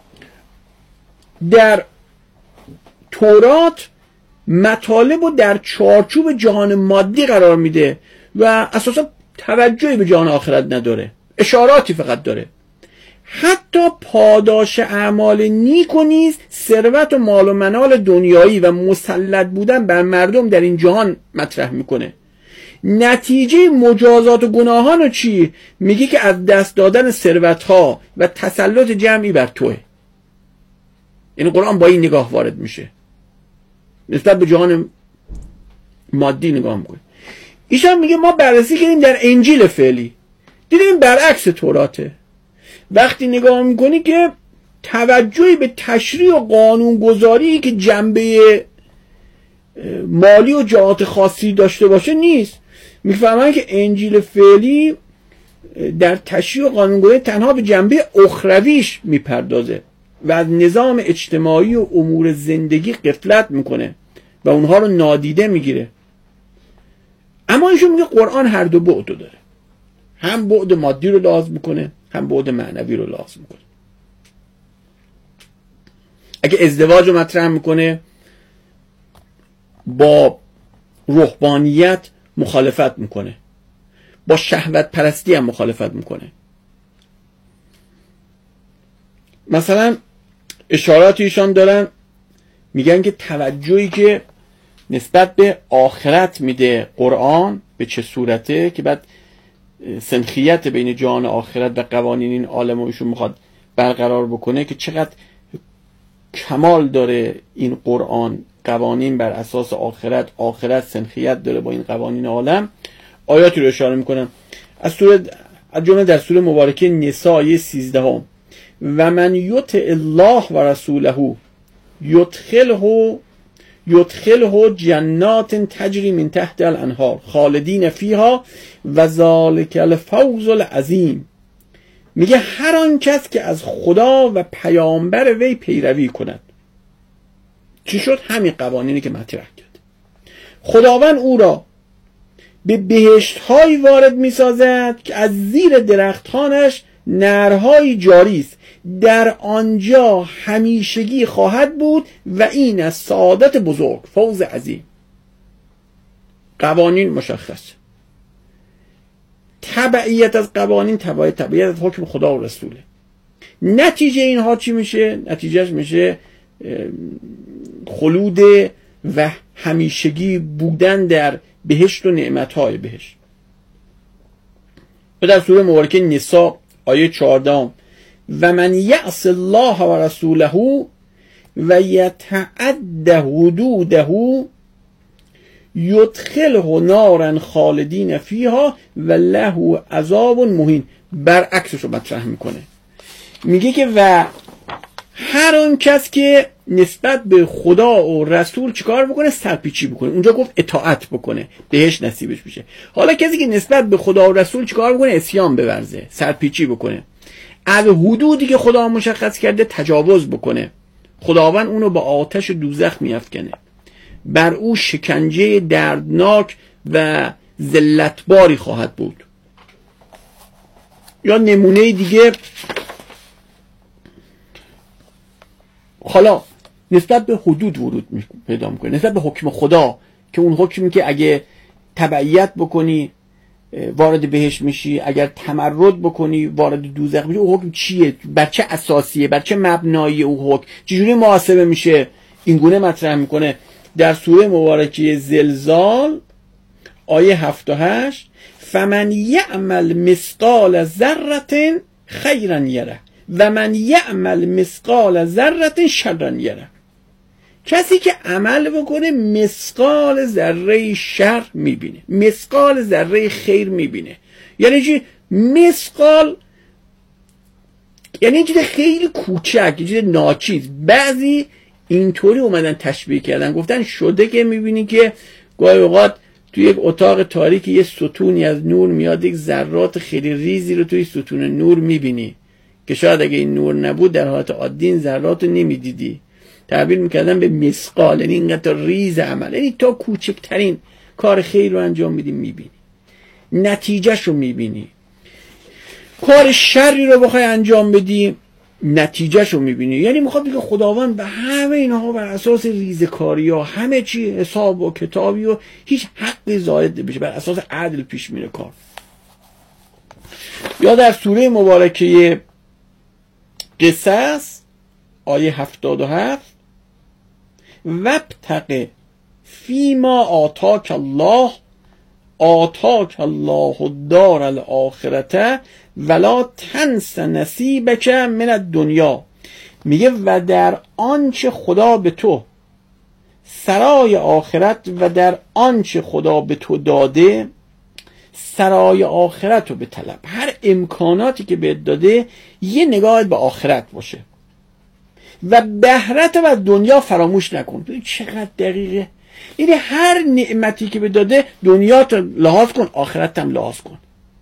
در تورات مطالب رو در چارچوب جهان مادی قرار میده و اساسا توجهی به جهان آخرت نداره، اشاراتی فقط داره. حتی پاداش اعمال نیک و نیز ثروت و مال و منال دنیایی و مسلط بودن بر مردم در این جهان مطرح میکنه. نتیجه مجازات و گناهان رو چی؟ میگه که از دست دادن ثروت‌ها و تسلط جمعی بر توه. این قرآن با این نگاه وارد میشه، نسبت به جهان مادی نگاه میکنه. ایشان میگه ما بررسی کردیم در انجیل فعلی، دیدیم برعکس توراته. وقتی نگاه میکنی که توجهی به تشریع و قانونگذاری که جنبه مالی و جهات خاصی داشته باشه نیست. میفهمن که انجیل فعلی در تشریع و قانونگذاری تنها به جنبه اخرویش میپردازه و از نظام اجتماعی و امور زندگی غفلت میکنه و اونها رو نادیده میگیره. اما ایشون میگه قرآن هر دو بعد داره، هم بعد مادی رو لحاظ میکنه، هم بعد معنوی رو لحاظ میکنه. اگه ازدواج رو مطرح میکنه، با رهبانیت مخالفت میکنه، با شهوت پرستی هم مخالفت میکنه. مثلا اشاراتی ایشان دارن، میگن که توجهی که نسبت به آخرت میده قرآن به چه صورته، که بعد سنخیت بین جهان آخرت و قوانین این عالم و ایشون میخواد برقرار بکنه که چقدر کمال داره این قرآن، قوانین بر اساس آخرت، آخرت سنخیت داره با این قوانین عالم. آیاتی رو اشاره میکنم از سوره، از جمله در سوره مبارکه نساء آیه سیزده هم: و من یطع الله و رسوله یدخله یدخله جنات تجری من تحت الانهار خالدین فیها و ذلک الفوز العظیم. میگه هر آن کس که از خدا و پیامبر وی پیروی کند. چی شد؟ همین قوانینی که مطرح کرد. خداوند او را به بهشت‌هایی وارد می‌سازد که از زیر درختانش نهرهای جاری است، در آنجا همیشگی خواهد بود و این از سعادت بزرگ، فوز عظیم. قوانین مشخص، تبعیت از قوانین تبعیت تبعیت از حکم خدا و رسوله. نتیجه اینها چی میشه؟ نتیجهش میشه خلود و همیشگی بودن در بهشت و نعمتهای بهشت. و در سوره مبارکه نساء آیه چهارده: و من یعص الله و رسوله و یتعد حدوده یدخله نارا خالدین فیها و له عذاب مهین. برعکسش رو مطرح میکنه، میگه که و هر آن کس که نسبت به خدا و رسول چیکار بکنه؟ سرپیچی بکنه. اونجا گفت اطاعت بکنه، بهش نصیبش میشه. حالا کسی که نسبت به خدا و رسول چیکار بکنه؟ اسیان بورزه، سرپیچی بکنه، از حدودی که خدا مشخص کرده تجاوز بکنه، خداوند اونو با آتش دوزخ میافکنه، بر او شکنجه دردناک و ذلتباری خواهد بود. یا نمونه دیگه، حالا نسبت به حدود ورود پیدا میکنه، نسبت به حکم خدا که اون حکمی که اگه تبعیت بکنی وارد بهشت میشی، اگر تمرد بکنی وارد دوزخ میشی. اون حکم چیه؟ بر چه اساسیه؟ بر چه مبنایی اون حکم؟ چجوری محاسبه میشه؟ این گونه مطرح میکنه در سوره مبارکه زلزال آیه هفت و هشت: فمن یعمل مثقال ذره خیرا یره و من یعمل مثقال ذره شرا یره. کسی که عمل بکنه مثقال ذره شر میبینه، مثقال ذره خیر میبینه. یعنی چی؟ مثقال یعنی چیز خیلی کوچک، چیز ناچیز. بعضی اینطوری اومدن تشبیه کردن، گفتن شده که میبینی که گاهی اوقات توی یک اتاق تاریکی یه ستونی از نور میاد، یک ذرات خیلی ریزی رو توی ستون نور میبینی که شاید اگه این نور نبود در حالت عادی این ذرات رو نمیدیدی. تعبیر میکردن به مثقال، یعنی اینقدر ریز عمل، یعنی تا کوچکترین کار خیر رو انجام میدی میبینی، نتیجهش رو میبینی. کار شری رو بخوای انجام بدی نتیجهش رو میبینی. یعنی میخواد بگه خداوند به همه اینها بر اساس ریزکاری ها همه چی حساب و کتابی و هیچ حقی زائد بشه، بر اساس عدل پیش میره کار. یا در سوره مبارکه قصص آیه هفتاد و هفت وابتغ فیما آتاک الله آتاک الله الدار الاخرته ولا تنس نصیبک من الدنیا. میگه و در آنچه خدا به تو سرای آخرت و در آنچه خدا به تو داده سرای آخرت رو به طلب. هر امکاناتی که بهت داده یه نگاهت به آخرت باشه و بهرت و دنیا فراموش نکن. چقدر دقیقه. یعنی هر نعمتی که به داده دنیا تو لحاظ کن، آخرت هم لحاظ کن.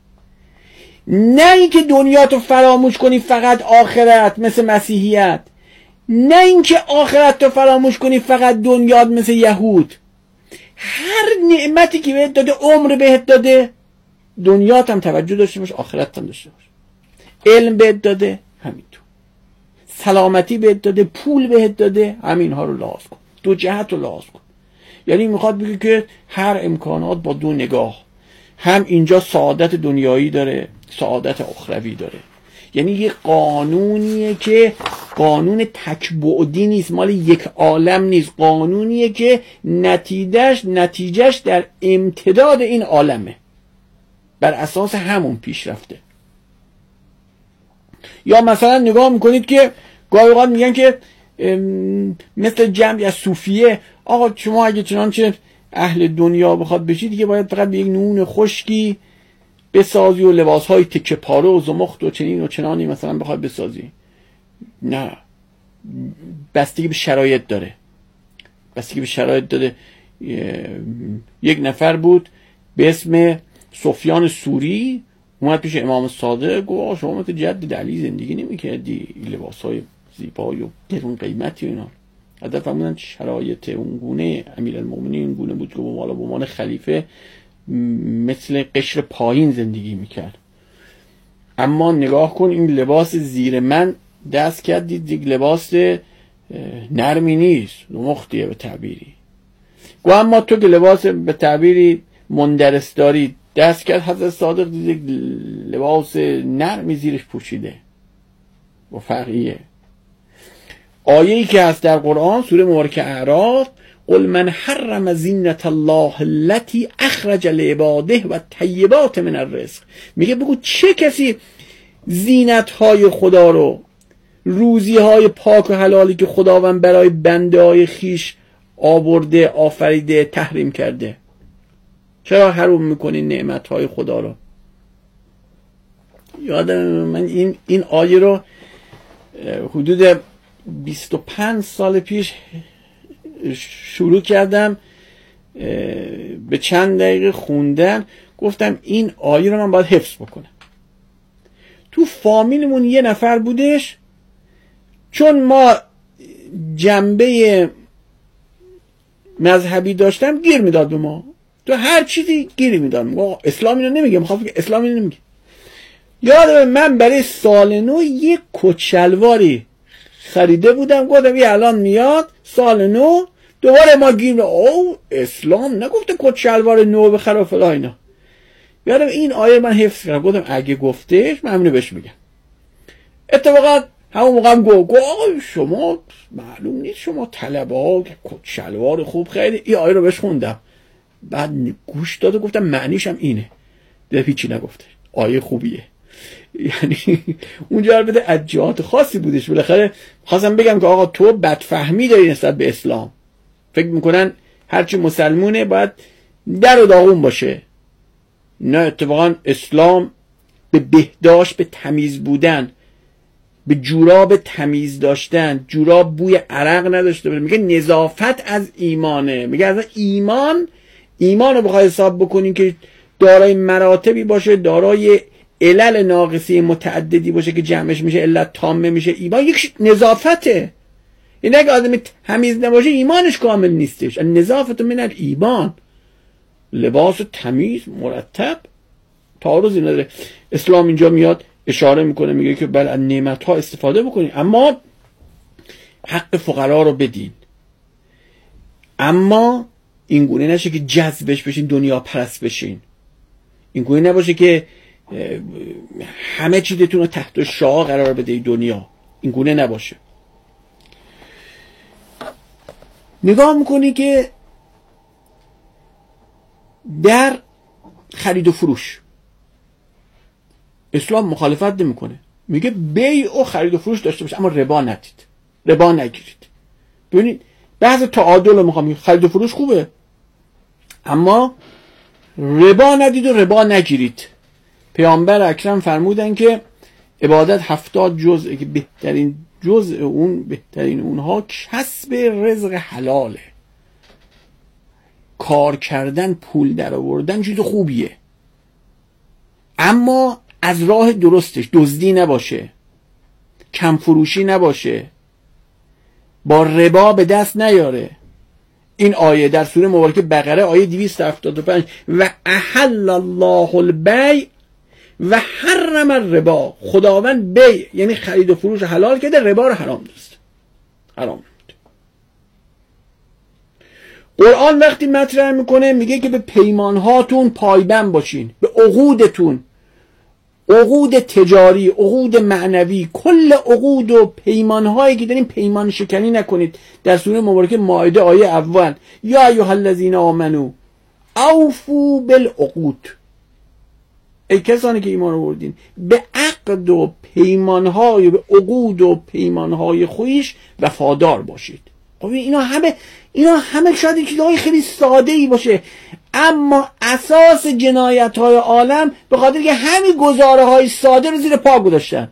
نه اینکه دنیا تو فراموش کنی فقط آخرت مثل مسیحیت، نه اینکه آخرت تو فراموش کنی فقط دنیا مثل یهود. هر نعمتی که بهت داده، عمر بهت داده، دنیات هم توجه داشته باش، آخرت هم داشته باش. علم بهت داده همینطور، سلامتی بهت داده، پول بهت داده، همینها رو لحاظ کن، دو جهت رو لحاظ کن. یعنی میخواد بگه که هر امکانات با دو نگاه، هم اینجا سعادت دنیایی داره، سعادت اخروی داره. یعنی یه قانونیه که قانون تکبعدی نیست، مال یک عالم نیست، قانونیه که نتیجهش نتیجهش در امتداد این عالمه، بر اساس همون پیش رفته. یا مثلا نگاه میکنید که گاهی اوقات میگن که مثل جمعی از صوفیه، آقا شما اگه چنانچه اهل دنیا بخواد بشید دیگه باید فقط به یک نون خشکی بسازی و لباسهای تکه پاره و زمخت و چنین و چنانی مثلا بخواد بسازی. نه، بستگی به شرایط داره، بستگی به شرایط داره. یک نفر بود به اسم سفیان سوری، اومد پیش امام صادق گفت شما مثل جد علی زندگی نمی‌کردی، لباسهای زیبایی و گرون قیمتی و اینا. حتی فهمیدن شرایط اون گونه امیرالمومنین این گونه بود که به عنوان به عنوان خلیفه مثل قشر پایین زندگی میکرد. اما نگاه کن این لباس زیر من دست کرد دید یک لباس نرمی نیست، مختیه به تعبیری. گو اما تو که لباس به تعبیری مندرس داری دست کرد حضرت صادق دید یک لباس نرمی زیرش پوشیده و فرقیه. آیه‌ای که هست در قرآن سوره مبارکه اعراف قل من حرم زینت الله التي اخرج لعباده و طیبات من الرزق. میگه بگو چه کسی زینت های خدا رو، روزی های پاک و حلالی که خداوند برای بنده های خیش آورده، آفریده، تحریم کرده، چرا حروم میکنی نعمت های خدا رو؟ یادم من این این آیه رو حدود بیست و پنج سال پیش شروع کردم به چند دقیقه خوندن، گفتم این آیه رو من باید حفظ بکنم. تو فامیلمون یه نفر بودش، چون ما جنبه مذهبی داشتم گیر میداد به ما، تو هر چیزی گیر میداد. میگه اسلام اینو نمیگه، میخواد بگه اسلام اینو نمیگه. یادم من برای سال نو یک کت شلواری خریده بودم، گفتم این الان میاد سال نو دوباره ما گیر میداد او اسلام نگفته کت شلوار نو بخر و فلان اینا. یادم این آیه من حفظ کردم، گفتم اگه گفتش من همینو بهش میگم. اتفاقا همون موقع هم گفت آقا شما معلوم نیست شما طلبه ها کت شلوار خوب خیلی. این آیه رو بهش خوندم، بعد گوش داد و گفتم معنیش هم اینه، دیگه هیچی نگفته، آیه خوبیه. یعنی اونجا البته از جهات خاصی بودش، بالاخره خواستم بگم که آقا تو بدفهمی داری نسبت به اسلام، فکر میکنن هرچی مسلمونه باید در و داغون باشه. نه، اتفاقا اسلام به بهداشت، به تمیز بودن، به جوراب تمیز داشتن، جوراب بوی عرق نداشته باشه. میگه نظافت از ایمانه. میگه از ایمان ایمان رو بخوای حساب بکنین که دارای مراتبی باشه، دارای علل ناقصی متعددی باشه که جمعش میشه علت تامه میشه، ایمان یک نظافته. این اگه آدمی تمیز نباشه ایمانش کامل نیستش. نظافت من الایمان. لباس تمیز مرتب، تعارضی نداره. اسلام اینجا میاد اشاره میکنه، میگه که بله از نعمت ها استفاده بکنین، اما حق فقرا رو بدین، اما این گونه نشه که جذبش بشین، دنیا پرست بشین. این گونه نباشه که همه چیزتون رو تحت شعاع قرار بده دنیا. این گونه نباشه. نگاه میکنی که در خرید و فروش اسلام مخالفت نمیکنه، میگه بیع و خرید و فروش داشته باشه اما ربا ندید، ربا نگیرید. ببینید بعضی تعادل رو میخوام، خرید و فروش خوبه اما ربا ندید و ربا نگیرید. پیامبر اکرم فرمودن که عبادت هفتاد جزء که بهترین جزء اون، بهترین اونها کسب رزق حلاله. کار کردن، پول در آوردن چیز خوبیه، اما از راه درستش، دزدی نباشه، کم فروشی نباشه، با ربا به دست نیاره. این آیه در سوره مبارکه بقره آیه دویست و هفتاد و پنج و احل الله البیع و حرم الربا. خداوند بیع یعنی خرید و فروش حلال کرده، ربا رو حرام داشته، حرام. قرآن وقتی مطرح میکنه میگه که به پیمانهاتون پایبند باشین، به عقودتون، عقود تجاری، عقود معنوی، کل عقود و پیمانهایی که دارین پیمان شکنی نکنید. در سوره مبارکه مائده آیه اول یا ایها الذین آمنو اوفوا بالعقود، ای کسانی که ایمان آوردین به عقد و پیمانهای، به عقود و پیمانهای خویش وفادار باشید. خب اینا همه اینا همه شاید چیزهای خیلی ساده ای باشه، اما اساس جنایت های عالم به خاطر که همین گزاره های ساده رو زیر پا گذاشتن.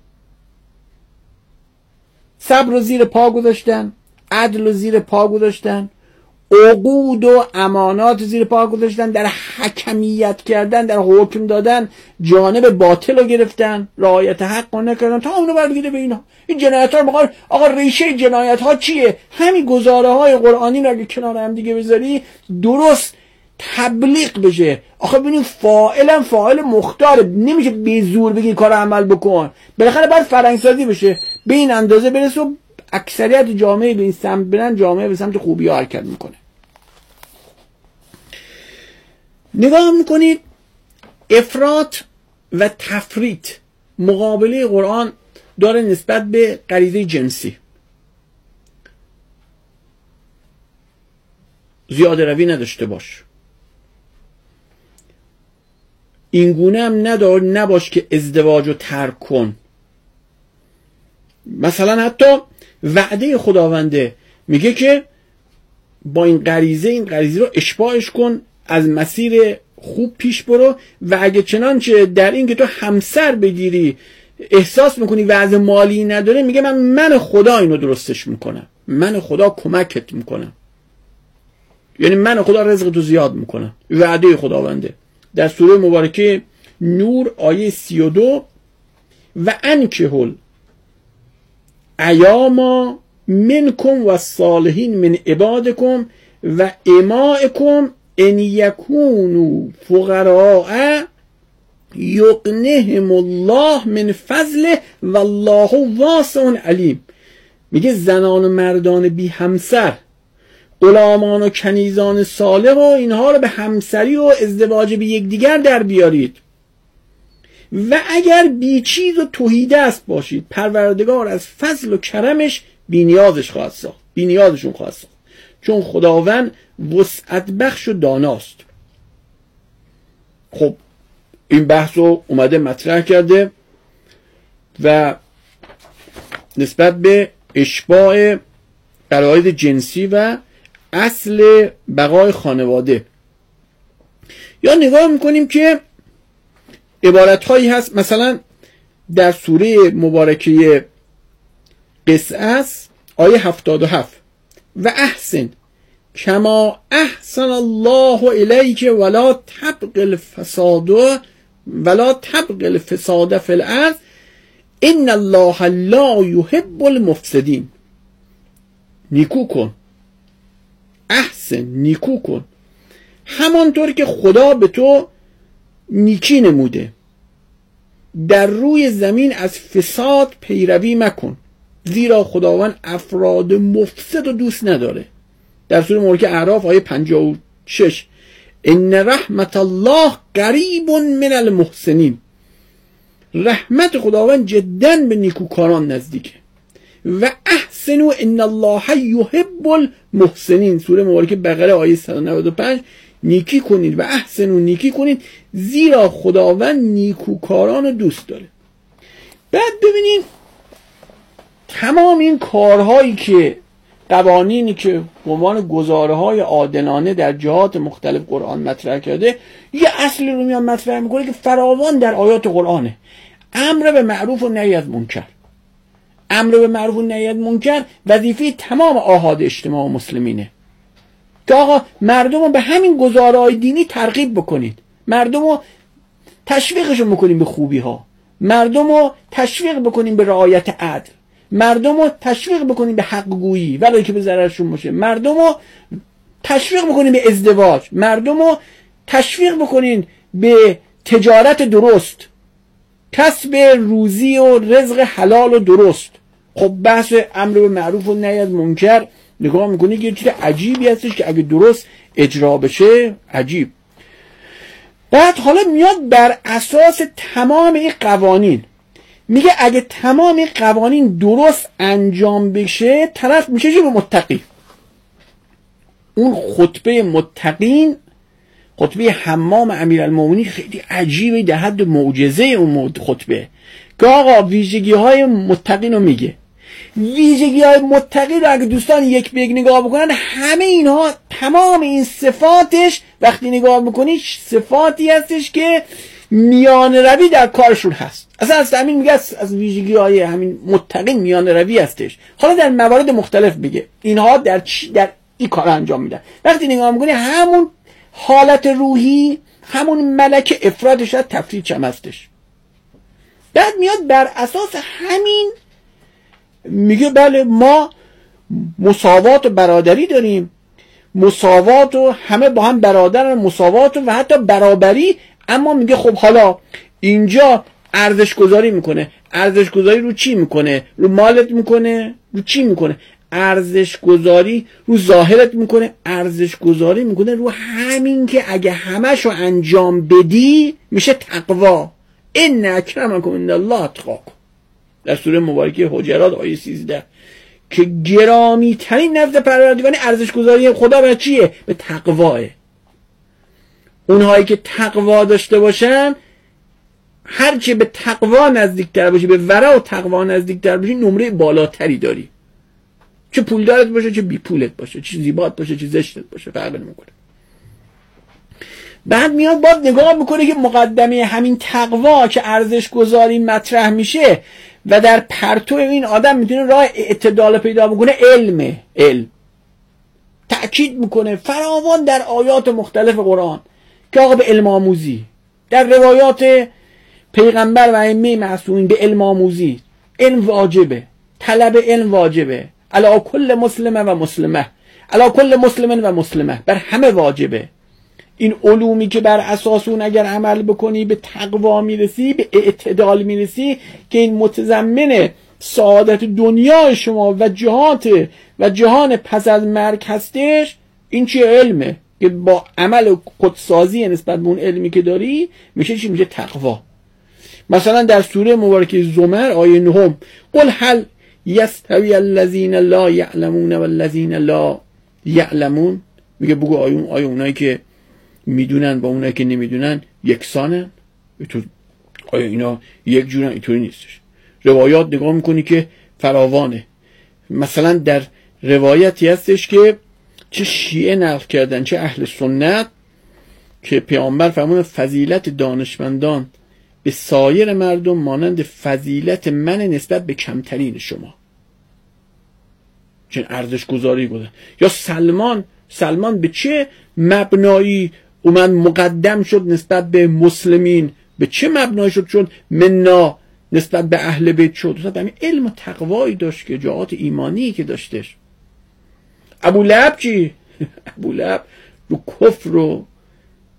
صبر رو زیر پا گذاشتن، عدل رو زیر پا گذاشتن، عقود و امانات زیر پا گذاشتن، در حکمیت کردن، در حکم دادن جانب باطل رو گرفتن، رعایت حق رو نکردن تا اونو برگیره به اینا. این جنایت ها رو بخواد، آقا ریشه جنایت ها چیه؟ همین گزاره های قرآنی رو اگه کنار هم دیگه بذاری درست تبلیغ بشه. آخه ببینید فاعلا فاعل مختاره، نمیشه به زور بگی کار عمل بکن، بالاخره باید فرهنگسازی بشه، به این اندازه برسه و اکثریت جامعه به این سمت برن، جامعه به سمت خوبی ها حرکت میکنه. نگاه میکنید افراط و تفریط مقابله قرآن داره نسبت به غریزه جنسی. زیاده روی نداشته باش، این گونه هم ندار نباش که ازدواج رو ترک کن. مثلا حتی وعده خداونده میگه که با این غریزه این غریزه رو اشباعش کن، از مسیر خوب پیش برو و اگه چنانچه در این که تو همسر بگیری احساس میکنی وضع مالی نداره، میگه من من خدا اینو درستش میکنم، من خدا کمکت میکنم، یعنی من خدا رزق تو زیاد میکنم. وعده خداونده در سوره مبارکه نور آیه سی و دو و انکحوا ایاما منکم و الصالحین من عبادکم و امائکم ان یکونوا فقراء یغنهم الله من فضله والله واسع علیم. میگه زنان و مردان بی همسر، غلامان و کنیزان صالح و اینها رو به همسری و ازدواج به یکدیگر در بیارید و اگر بی چیز و تهی دست باشید پروردگار از فضل و کرمش بی نیازش خواهد ساخت، بی نیازشون خواهد ساخت، چون خداوند وسعت بخش و داناست. خب این بحث رو اومده مطرح کرده و نسبت به اشباع قواعد جنسی و اصل بقای خانواده. یا نگاه میکنیم که عبارت هایی هست، مثلا در سوره مبارکه قصص آیه هفتاد و هفت و احسن کما احسن الله الیک ولا تبغ الفساد ولا تبغ الفساد فی الارض ان الله لا یحب المفسدین. نیکو کن، احسن نیکو کن، همانطور که خدا به تو نیکی نموده. در روی زمین از فساد پیروی مکن، زیرا خداوند افراد مفسد رو دوست نداره. در سوره ملک اعراف آیه پنجاه و شش ان رحمت الله قریب من المحسنین، رحمت خداوند جدا به نیکوکاران نزدیکه. و احسنوا ان الله یحب المحسنین، سوره مبارکه بقره آیه صد و نود و پنج نیکی کنید و احسنوا نیکی کنید زیرا خداوند نیکوکاران رو دوست داره. بعد ببینیم تمام این کارهایی که قوانینی که به عنوان گزاره‌های عادلانه در جهات مختلف قرآن مطرح کرده، یه اصلی رو میان مطرح میکنه که فراوان در آیات قرآنه. امر به معروف و نهی از منکر. امر به معروف و نهی از منکر وظیفه تمام آحاد اجتماع مسلمینه که آقا مردم رو به همین گزاره‌های دینی ترغیب بکنید، مردم رو تشویقشون بکنیم به خوبی ها، مردم رو تشویق بکنیم به رعایت عدل، مردم رو تشویق بکنیم به حق گویی ولی که به ضررشون باشه، مردم رو تشویق بکنیم به ازدواج، مردم رو تشویق بکنین به تجارت درست، کسب روزی و رزق حلال و درست. خب بحث امر به معروف و نهی از منکر نگاه میکنی که یه چیز عجیبی هستش که اگه درست اجرا بشه عجیب. بعد حالا میاد بر اساس تمام این قوانین میگه اگه تمام این قوانین درست انجام بشه طرف میشه چه؟ به متقی. اون خطبه متقین، خطبه حمام امیرالمومنین خیلی عجیبه، در حد معجزه اون خطبه که آقا ویژگی های متقین رو میگه. ویژگی های متقین رو اگه دوستان یک به یک نگاه بکنن، همه اینها تمام این صفاتش وقتی نگاه بکنی صفاتی هستش که میان روی در کارشون هست. اصلا از همین میگه از ویژگی های همین متقین میان روی هستش. حالا در موارد مختلف میگه اینها در چی در این کار انجام میدن. وقتی نگاه میکنی همون حالت روحی، همون ملک افرادش از تفرید هم هستش. بعد میاد بر اساس همین میگه بله ما مساوات و برادری داریم، مساوات و همه با هم برادرن، مساوات و حتی برابری. اما میگه خب حالا اینجا ارزش گذاری میکنه. ارزش گذاری رو چی میکنه؟ رو مالت میکنه؟ رو چی میکنه؟ ارزش گذاری رو ظاهرت میکنه؟ ارزش گذاری میکنه رو همین که اگه همشو انجام بدی میشه تقوا. ان اکرمکم عند الله اتقاکم، در سوره مبارکه حجرات آیه سیزده، که گرامی ترین نزد پروردگاران ارزش گذاری خدا به چیه؟ به تقواه. اونهایی که تقوا داشته باشن، هرچه به تقوا نزدیکتر باشی، به ورع و تقوا نزدیکتر باشی، نمره بالاتری داری. چه پولدارت باشه چه بی پولت باشه، چه زیبات باشه چه زشتت باشه، فرق نمیکنه. بعد میاد باید نگاه میکنه که مقدمه همین تقوا که ارزش گذاری مطرح میشه و در پرتو این آدم میتونه راه اعتدال پیدا بکنه، علمه. علم تأکید میکنه فراوان در آیات مختلف قرآن که آقا به علم آموزی، در روایات پیغمبر و ائمه معصومین به علم آموزی، علم واجبه، طلب علم واجبه، علی کل مسلمه و مسلمه، علی کل مسلمن و مسلمه، بر همه واجبه. این علومی که بر اساس اون اگر عمل بکنی به تقوا میرسی، به اعتدال میرسی، که این متضمن سعادت دنیا شما و جهات و جهان پس از مرگ هستش. این چیه؟ علمه که با عمل خودسازی نسبت به اون علمی که داری میشه چی؟ میشه تقوا. مثلا در سوره مبارکه زمر آیه نهم، قل هل یستوی الذین لا یعلمون والذین لا یعلمون، میگه بگو آیه آیه اونایی که میدونن با اونایی که نمیدونن یکسانن؟ آیا اینا یک جورن؟ اینطوری نیستش. روایات نگاه میکنی که فراوانه. مثلا در روایتی هستش که چه شیعه نقل کردن چه اهل سنت که پیامبر فرمود فضیلت دانشمندان به سایر مردم مانند فضیلت من نسبت به کمترین شما. چه ارزش گذاری بوده. یا سلمان سلمان به چه مبنایی اومد مقدم شد نسبت به مسلمین؟ به چه مبنایی شد؟ چون منا نسبت به اهل بیت شد. نسبت به علم و تقوایی داشت که جهات ایمانی که داشتش. ابو لهب چی؟ ابو لهب رو کفر و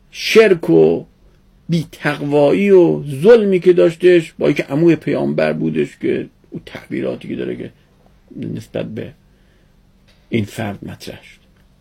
شرک و بی تقوایی و ظلمی که داشتش، با اینکه عموی پیامبر بودش که او تعبیراتی که داره که نسبت به این فرد مطرح شد.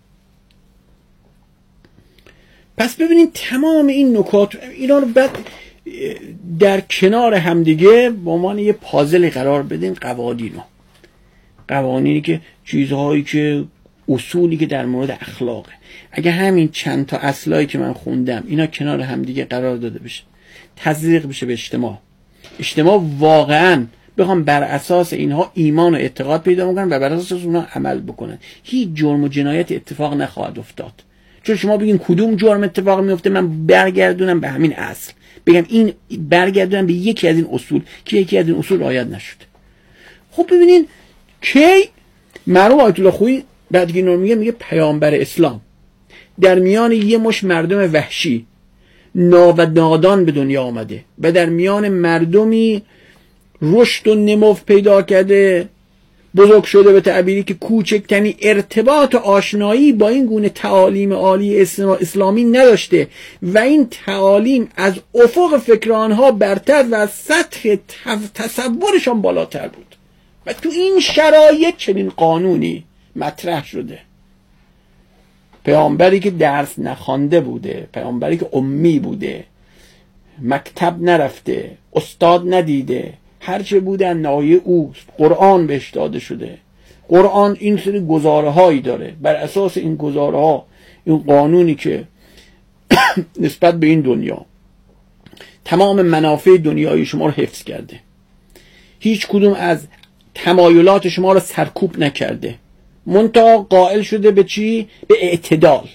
پس ببینید تمام این نکات اینا رو بعد در کنار همدیگه به عنوان یه پازل قرار بدین. قوانینو قوانینی که چیزهایی که اصولی که در مورد اخلاقه، اگه همین چند تا اصلایی که من خوندم اینا کنار همدیگه قرار داده بشه، تزریق بشه به اجتماع، اجتماع واقعا بخوام بر اساس اینها ایمان و اعتقاد پیدا کنن و بر اساس اونها عمل بکنن، هیچ جرم و جنایت اتفاق نخواهد افتاد. چون شما بگین کدوم جرم اتفاق میفته، من برگردونم به همین اصل، بگم این برگردونم به یکی از این اصول که یکی از این اصول رعایت نشد. خب ببینین کی مرحوم آیت الله خویی بعد که اینو میگه، میگه پیامبر اسلام در میان یه مش مردم وحشی نا و نادان به دنیا آمده و در میان مردمی رشد و نمو پیدا کرده، بزرگ شده، به تعبیری که کوچکترین ارتباط و آشنایی با این گونه تعالیم عالی اسلامی نداشته و این تعالیم از افق فکر آنها برتر و از سطح تصورشان بالاتر بود و تو این شرایط چنین قانونی مطرح شده. پیامبری که درس نخوانده بوده، پیامبری که امی بوده، مکتب نرفته، استاد ندیده، هرچه بوده نایه اوست، قرآن بهش داده شده. قرآن این سری گزاره هایی داره، بر اساس این گزاره ها این قانونی که نسبت به این دنیا تمام منافع دنیای شما رو حفظ کرده، هیچ کدوم از تمایلات شما رو سرکوب نکرده، منتها قائل شده به چی؟ به اعتدال.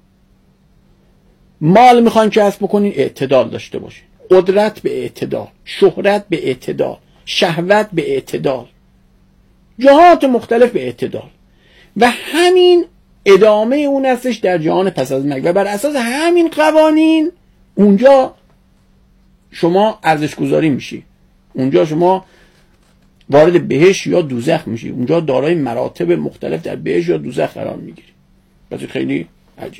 مال میخواین کسب بکنین، اعتدال داشته باشین. قدرت به اعتدال، شهرت به اعتدال، شهوت به اعتدال، جهات مختلف به اعتدال و همین ادامه اون هستش در جهان پس از مرگ و بر اساس همین قوانین اونجا شما ارزش گذاری میشی، اونجا شما وارد بهشت یا دوزخ میشی، اونجا دارای مراتب مختلف در بهشت یا دوزخ قرار میگیری. بس خیلی عجیب.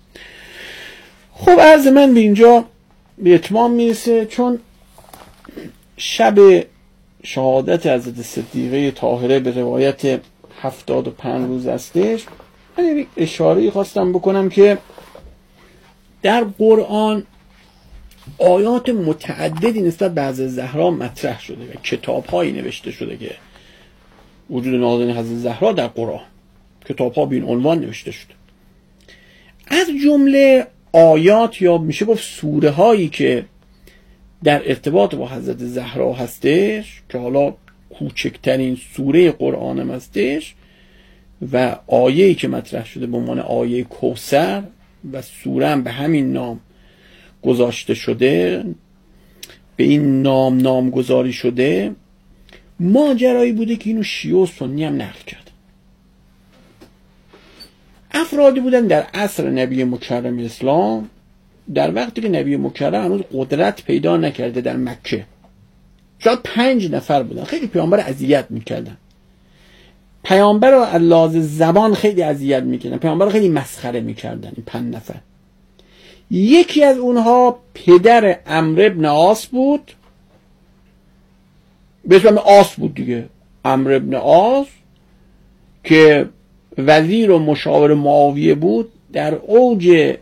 خب عرض من به اینجا به اتمام میرسه، چون شب شهادت حضرت صدیقه طاهره به روایت هفتاد و پنج روز هستش. من اشاره خواستم بکنم که در قرآن آیات متعددی نسبت به حضرت زهرا مطرح شده و کتاب‌هایی نوشته شده که وجود نازنین حضرت زهرا در قرآن، کتاب‌ها به این عنوان نوشته شده. از جمله آیات یا میشه گفت سوره هایی که در ارتباط با حضرت زهرا هستش که حالا کوچکترین سوره قرآن هم هستش و آیه‌ای که مطرح شده به عنوان آیه کوثر و سوره هم به همین نام گذاشته شده، به این نام نامگذاری شده، ماجرایی بوده که اینو شیعه و سنی هم نقل کرد. افرادی بودن در عصر نبی مکرم اسلام، در وقتی که نبی مکرم هنوز قدرت پیدا نکرده در مکه، شاید پنج نفر بودن، خیلی پیامبر اذیت میکردن، پیامبر رو از لحاظ زبان خیلی اذیت میکردن، پیامبر رو خیلی مسخره میکردن. این پنج نفر، یکی از اونها پدر عمرو بن عاص بود، به اسم عاص بود دیگه، عمرو بن عاص که وزیر و مشاور معاویه بود، در اوج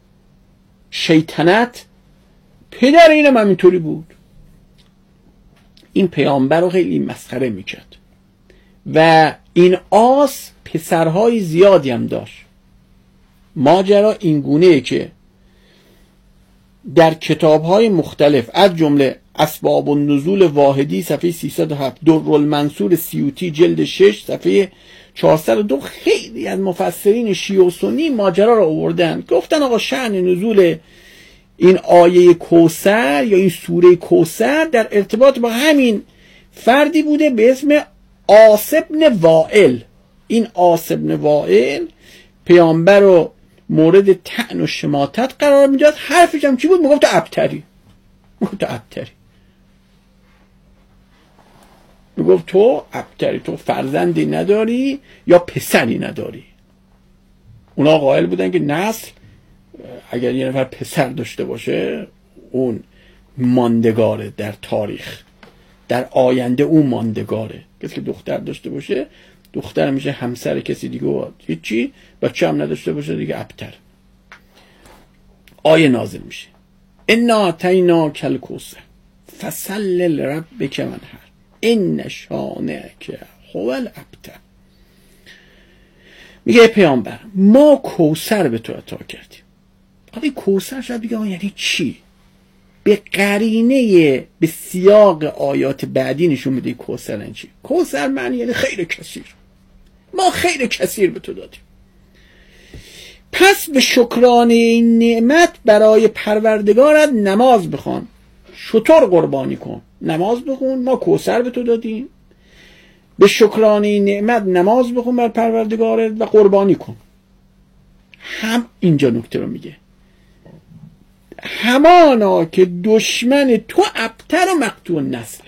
شیطنت پدر اینم همینطوری بود. این پیامبر رو خیلی مسخره میکرد و این عاص پسرهای زیادی هم داشت. ماجرا این گونه که در کتاب‌های مختلف از جمله اسباب النزول واحدی صفحه سیصد و هفت، درالمنصور سیوطی جلد شش صفحه چهارصد و دو، خیلی از مفسرین شیعه و سنی ماجرا رو آوردن، گفتن آقا شأن نزول این آیه کوثر یا این سوره کوثر در ارتباط با همین فردی بوده به اسم عاص بن وائل. این عاص بن وائل پیامبر رو مورد طعن و شماتت قرار میداد. حرفش هم چی بود؟ میگفت تو ابتری، میگفت تو ابتری، میگفت تو ابتری، تو فرزندی نداری یا پسری نداری. اونا قائل بودن که نسل اگر یه نفر پسر داشته باشه اون ماندگاره در تاریخ، در آینده اون ماندگاره. کسی که دختر داشته باشه دختر میشه همسر کسی دیگه و هیچی، بچه هم نداشته باشه دیگه ابتر. آیه نازل میشه انا اعطیناک الکوثر فصل لربک وانحر ان شانئک هو الابتر. میگه پیامبر ما کوثر به تو عطا کردیم. حالا کوثر شاید بگه یعنی چی؟ به قرینه به سیاق آیات بعدی نشون میده کوثر یعنی چی. کوثر معنی یعنی خیر کثیر، ما خیر کثیر به تو دادیم. پس به شکرانه این نعمت برای پروردگارت نماز بخوان، شتر قربانی کن، نماز بخون، ما کوثر به تو دادیم. به شکرانه این نعمت نماز بخون بر پروردگارت و قربانی کن. هم اینجا نکته رو میگه همانا که دشمن تو ابتر و مقطوع نسله.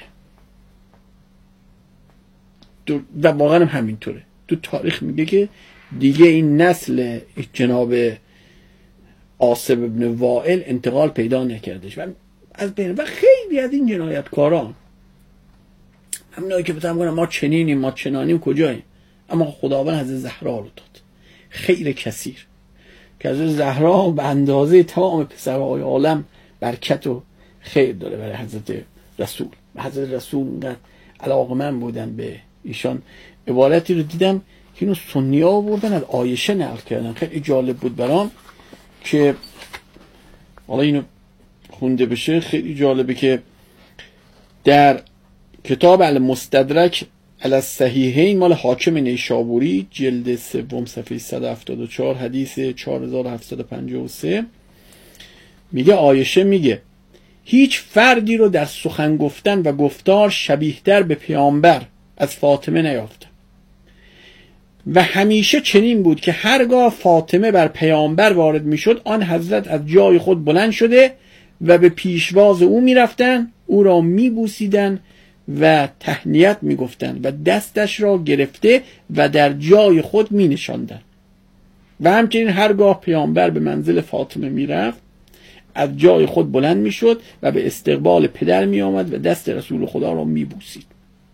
و واقعا همینطوره. تو تاریخ میگه که دیگه این نسل جناب عاصم ابن وائل انتقال پیدا نکردش و از بین و خیلی از این جنایتکاران همینایی که بتونم کنم ما چنینیم ما چنانیم کجاییم، اما خداوند حضرت زهرا رو داد خیر کثیر که حضرت زهرا به اندازه تمام پسرهای عالم برکت و خیر داره برای حضرت رسول. حضرت رسول اونقدر علاقمند بودن به ایشان. عبارتی رو دیدم که اینو سنی ها بردن از عایشه نقل کردن، خیلی جالب بود برام که حالا اینو خونده بشه. خیلی جالبه که در کتاب المستدرک علی الصحیحین مال حاکم نیشابوری جلد سوم صفحه صد و هفتاد و چهار حدیث چهار هزار و هفتصد و پنجاه و سه میگه عایشه میگه هیچ فردی رو در سخن گفتن و گفتار شبیه‌تر به پیامبر از فاطمه نیافتم و همیشه چنین بود که هرگاه فاطمه بر پیامبر وارد میشد آن حضرت از جای خود بلند شده و به پیشواز او میرفتن، او را میبوسیدن و تهنیت میگفتن و دستش را گرفته و در جای خود مینشاندن. و همچنین هرگاه پیامبر به منزل فاطمه میرفت از جای خود بلند میشد و به استقبال پدر میآمد و دست رسول خدا را میبوسید.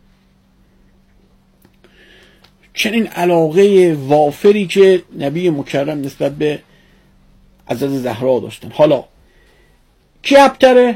چنین علاقه وافری که نبی مکرم نسبت به حضرت زهرا داشتن. حالا کی ابتره؟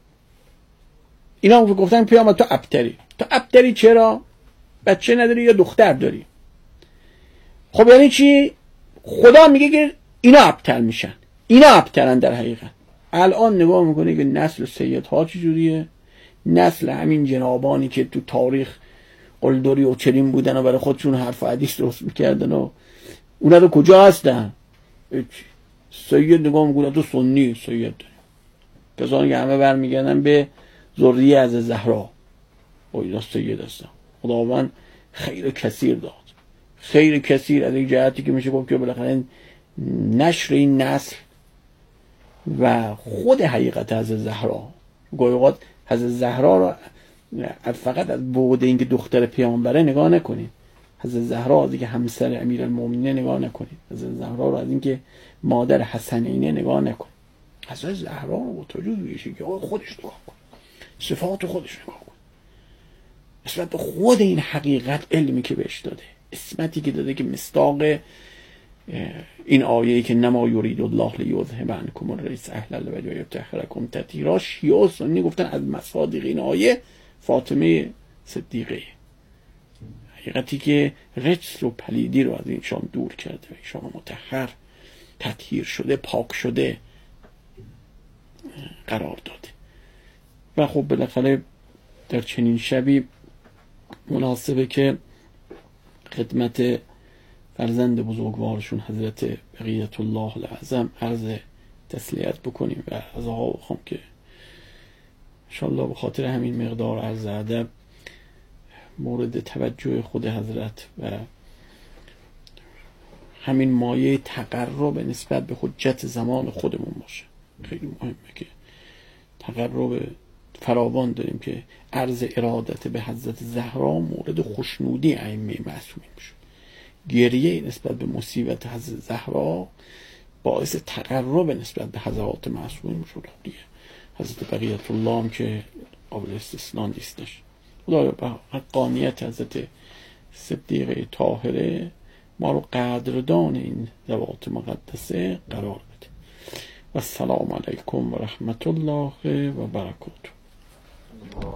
اینا گفتن پیامبر تو ابتری. تو ابتری چرا؟ بچه نداری یا دختر داری؟ خب یعنی چی؟ خدا میگه که اینا ابتر میشن، اینا ابترن. در حقیقت الان نگاه میکنه که نسل سیدها چجوریه، نسل همین جنابانی که تو تاریخ قلدری و چرین بودن و برای خودشون حرف و حدیث درست میکردن و اونا رو کجا هستن؟ سید نگاه میکنه تو سنی سید داری، کسانی که همه برمیگردن به ذریه از زهرا و اینا سید هستن. خداوند خیر کثیر داد، خیر کثیر از این جهتی که میشه گفت که بالاخره نشر این نسل و خود حقیقت از زهرا. گاهی اوقات حضرت زهرا را فقط از بعد اینکه دختر پیامبره نگاه نکنید، حضرت زهرا از اینکه همسر امیرالمومنین نگاه نکنید، حضرت زهرا را از اینکه مادر حسنینه نگاه نکنید. حضرت زهرا رو با توجه بهش که خودش نگاه کن، صفات خودش نگاه کن، نسبت به خود این حقیقت علمی که بهش داده، اسمتی که داده، که مصداق این آیه‌ای که نما یرید الله لیذهب عنکم الرجس اهل البیت و یطهرکم تطهیرا، شیعه سنی گفتن از مصادیق این آیه فاطمه صدیقه، حقیقتی که رجس و پلیدی رو از اینشان دور کرده و اینشان مطهر تطهیر شده پاک شده قرار داده. و خب بالاخره در چنین شبی مناسبه که خدمت فرزند بزرگوارشون حضرت بقیت الله الاعظم عرض تسلیت بکنیم و از آقا بخوام که انشاءالله به خاطر همین مقدار عرض ادب مورد توجه خود حضرت و همین مایه تقرب نسبت به حجت زمان خودمون باشه. خیلی مهمه که تقرب فراوان داریم که عرض ارادت به حضرت زهرا مورد خوشنودی ائمه معصومین میشه. گریه نسبت به مصیبت حضرت زهرا باعث تقرب نسبت به حضرات معصومین شد دیگه. حضرت بقیت الله هم که قابل استثناء نیستش. خدایا به حقانیت حضرت صدیقه طاهره ما رو قدردان این ذوات مقدسه قرار بده. و السلام علیکم و رحمت الله و برکاته.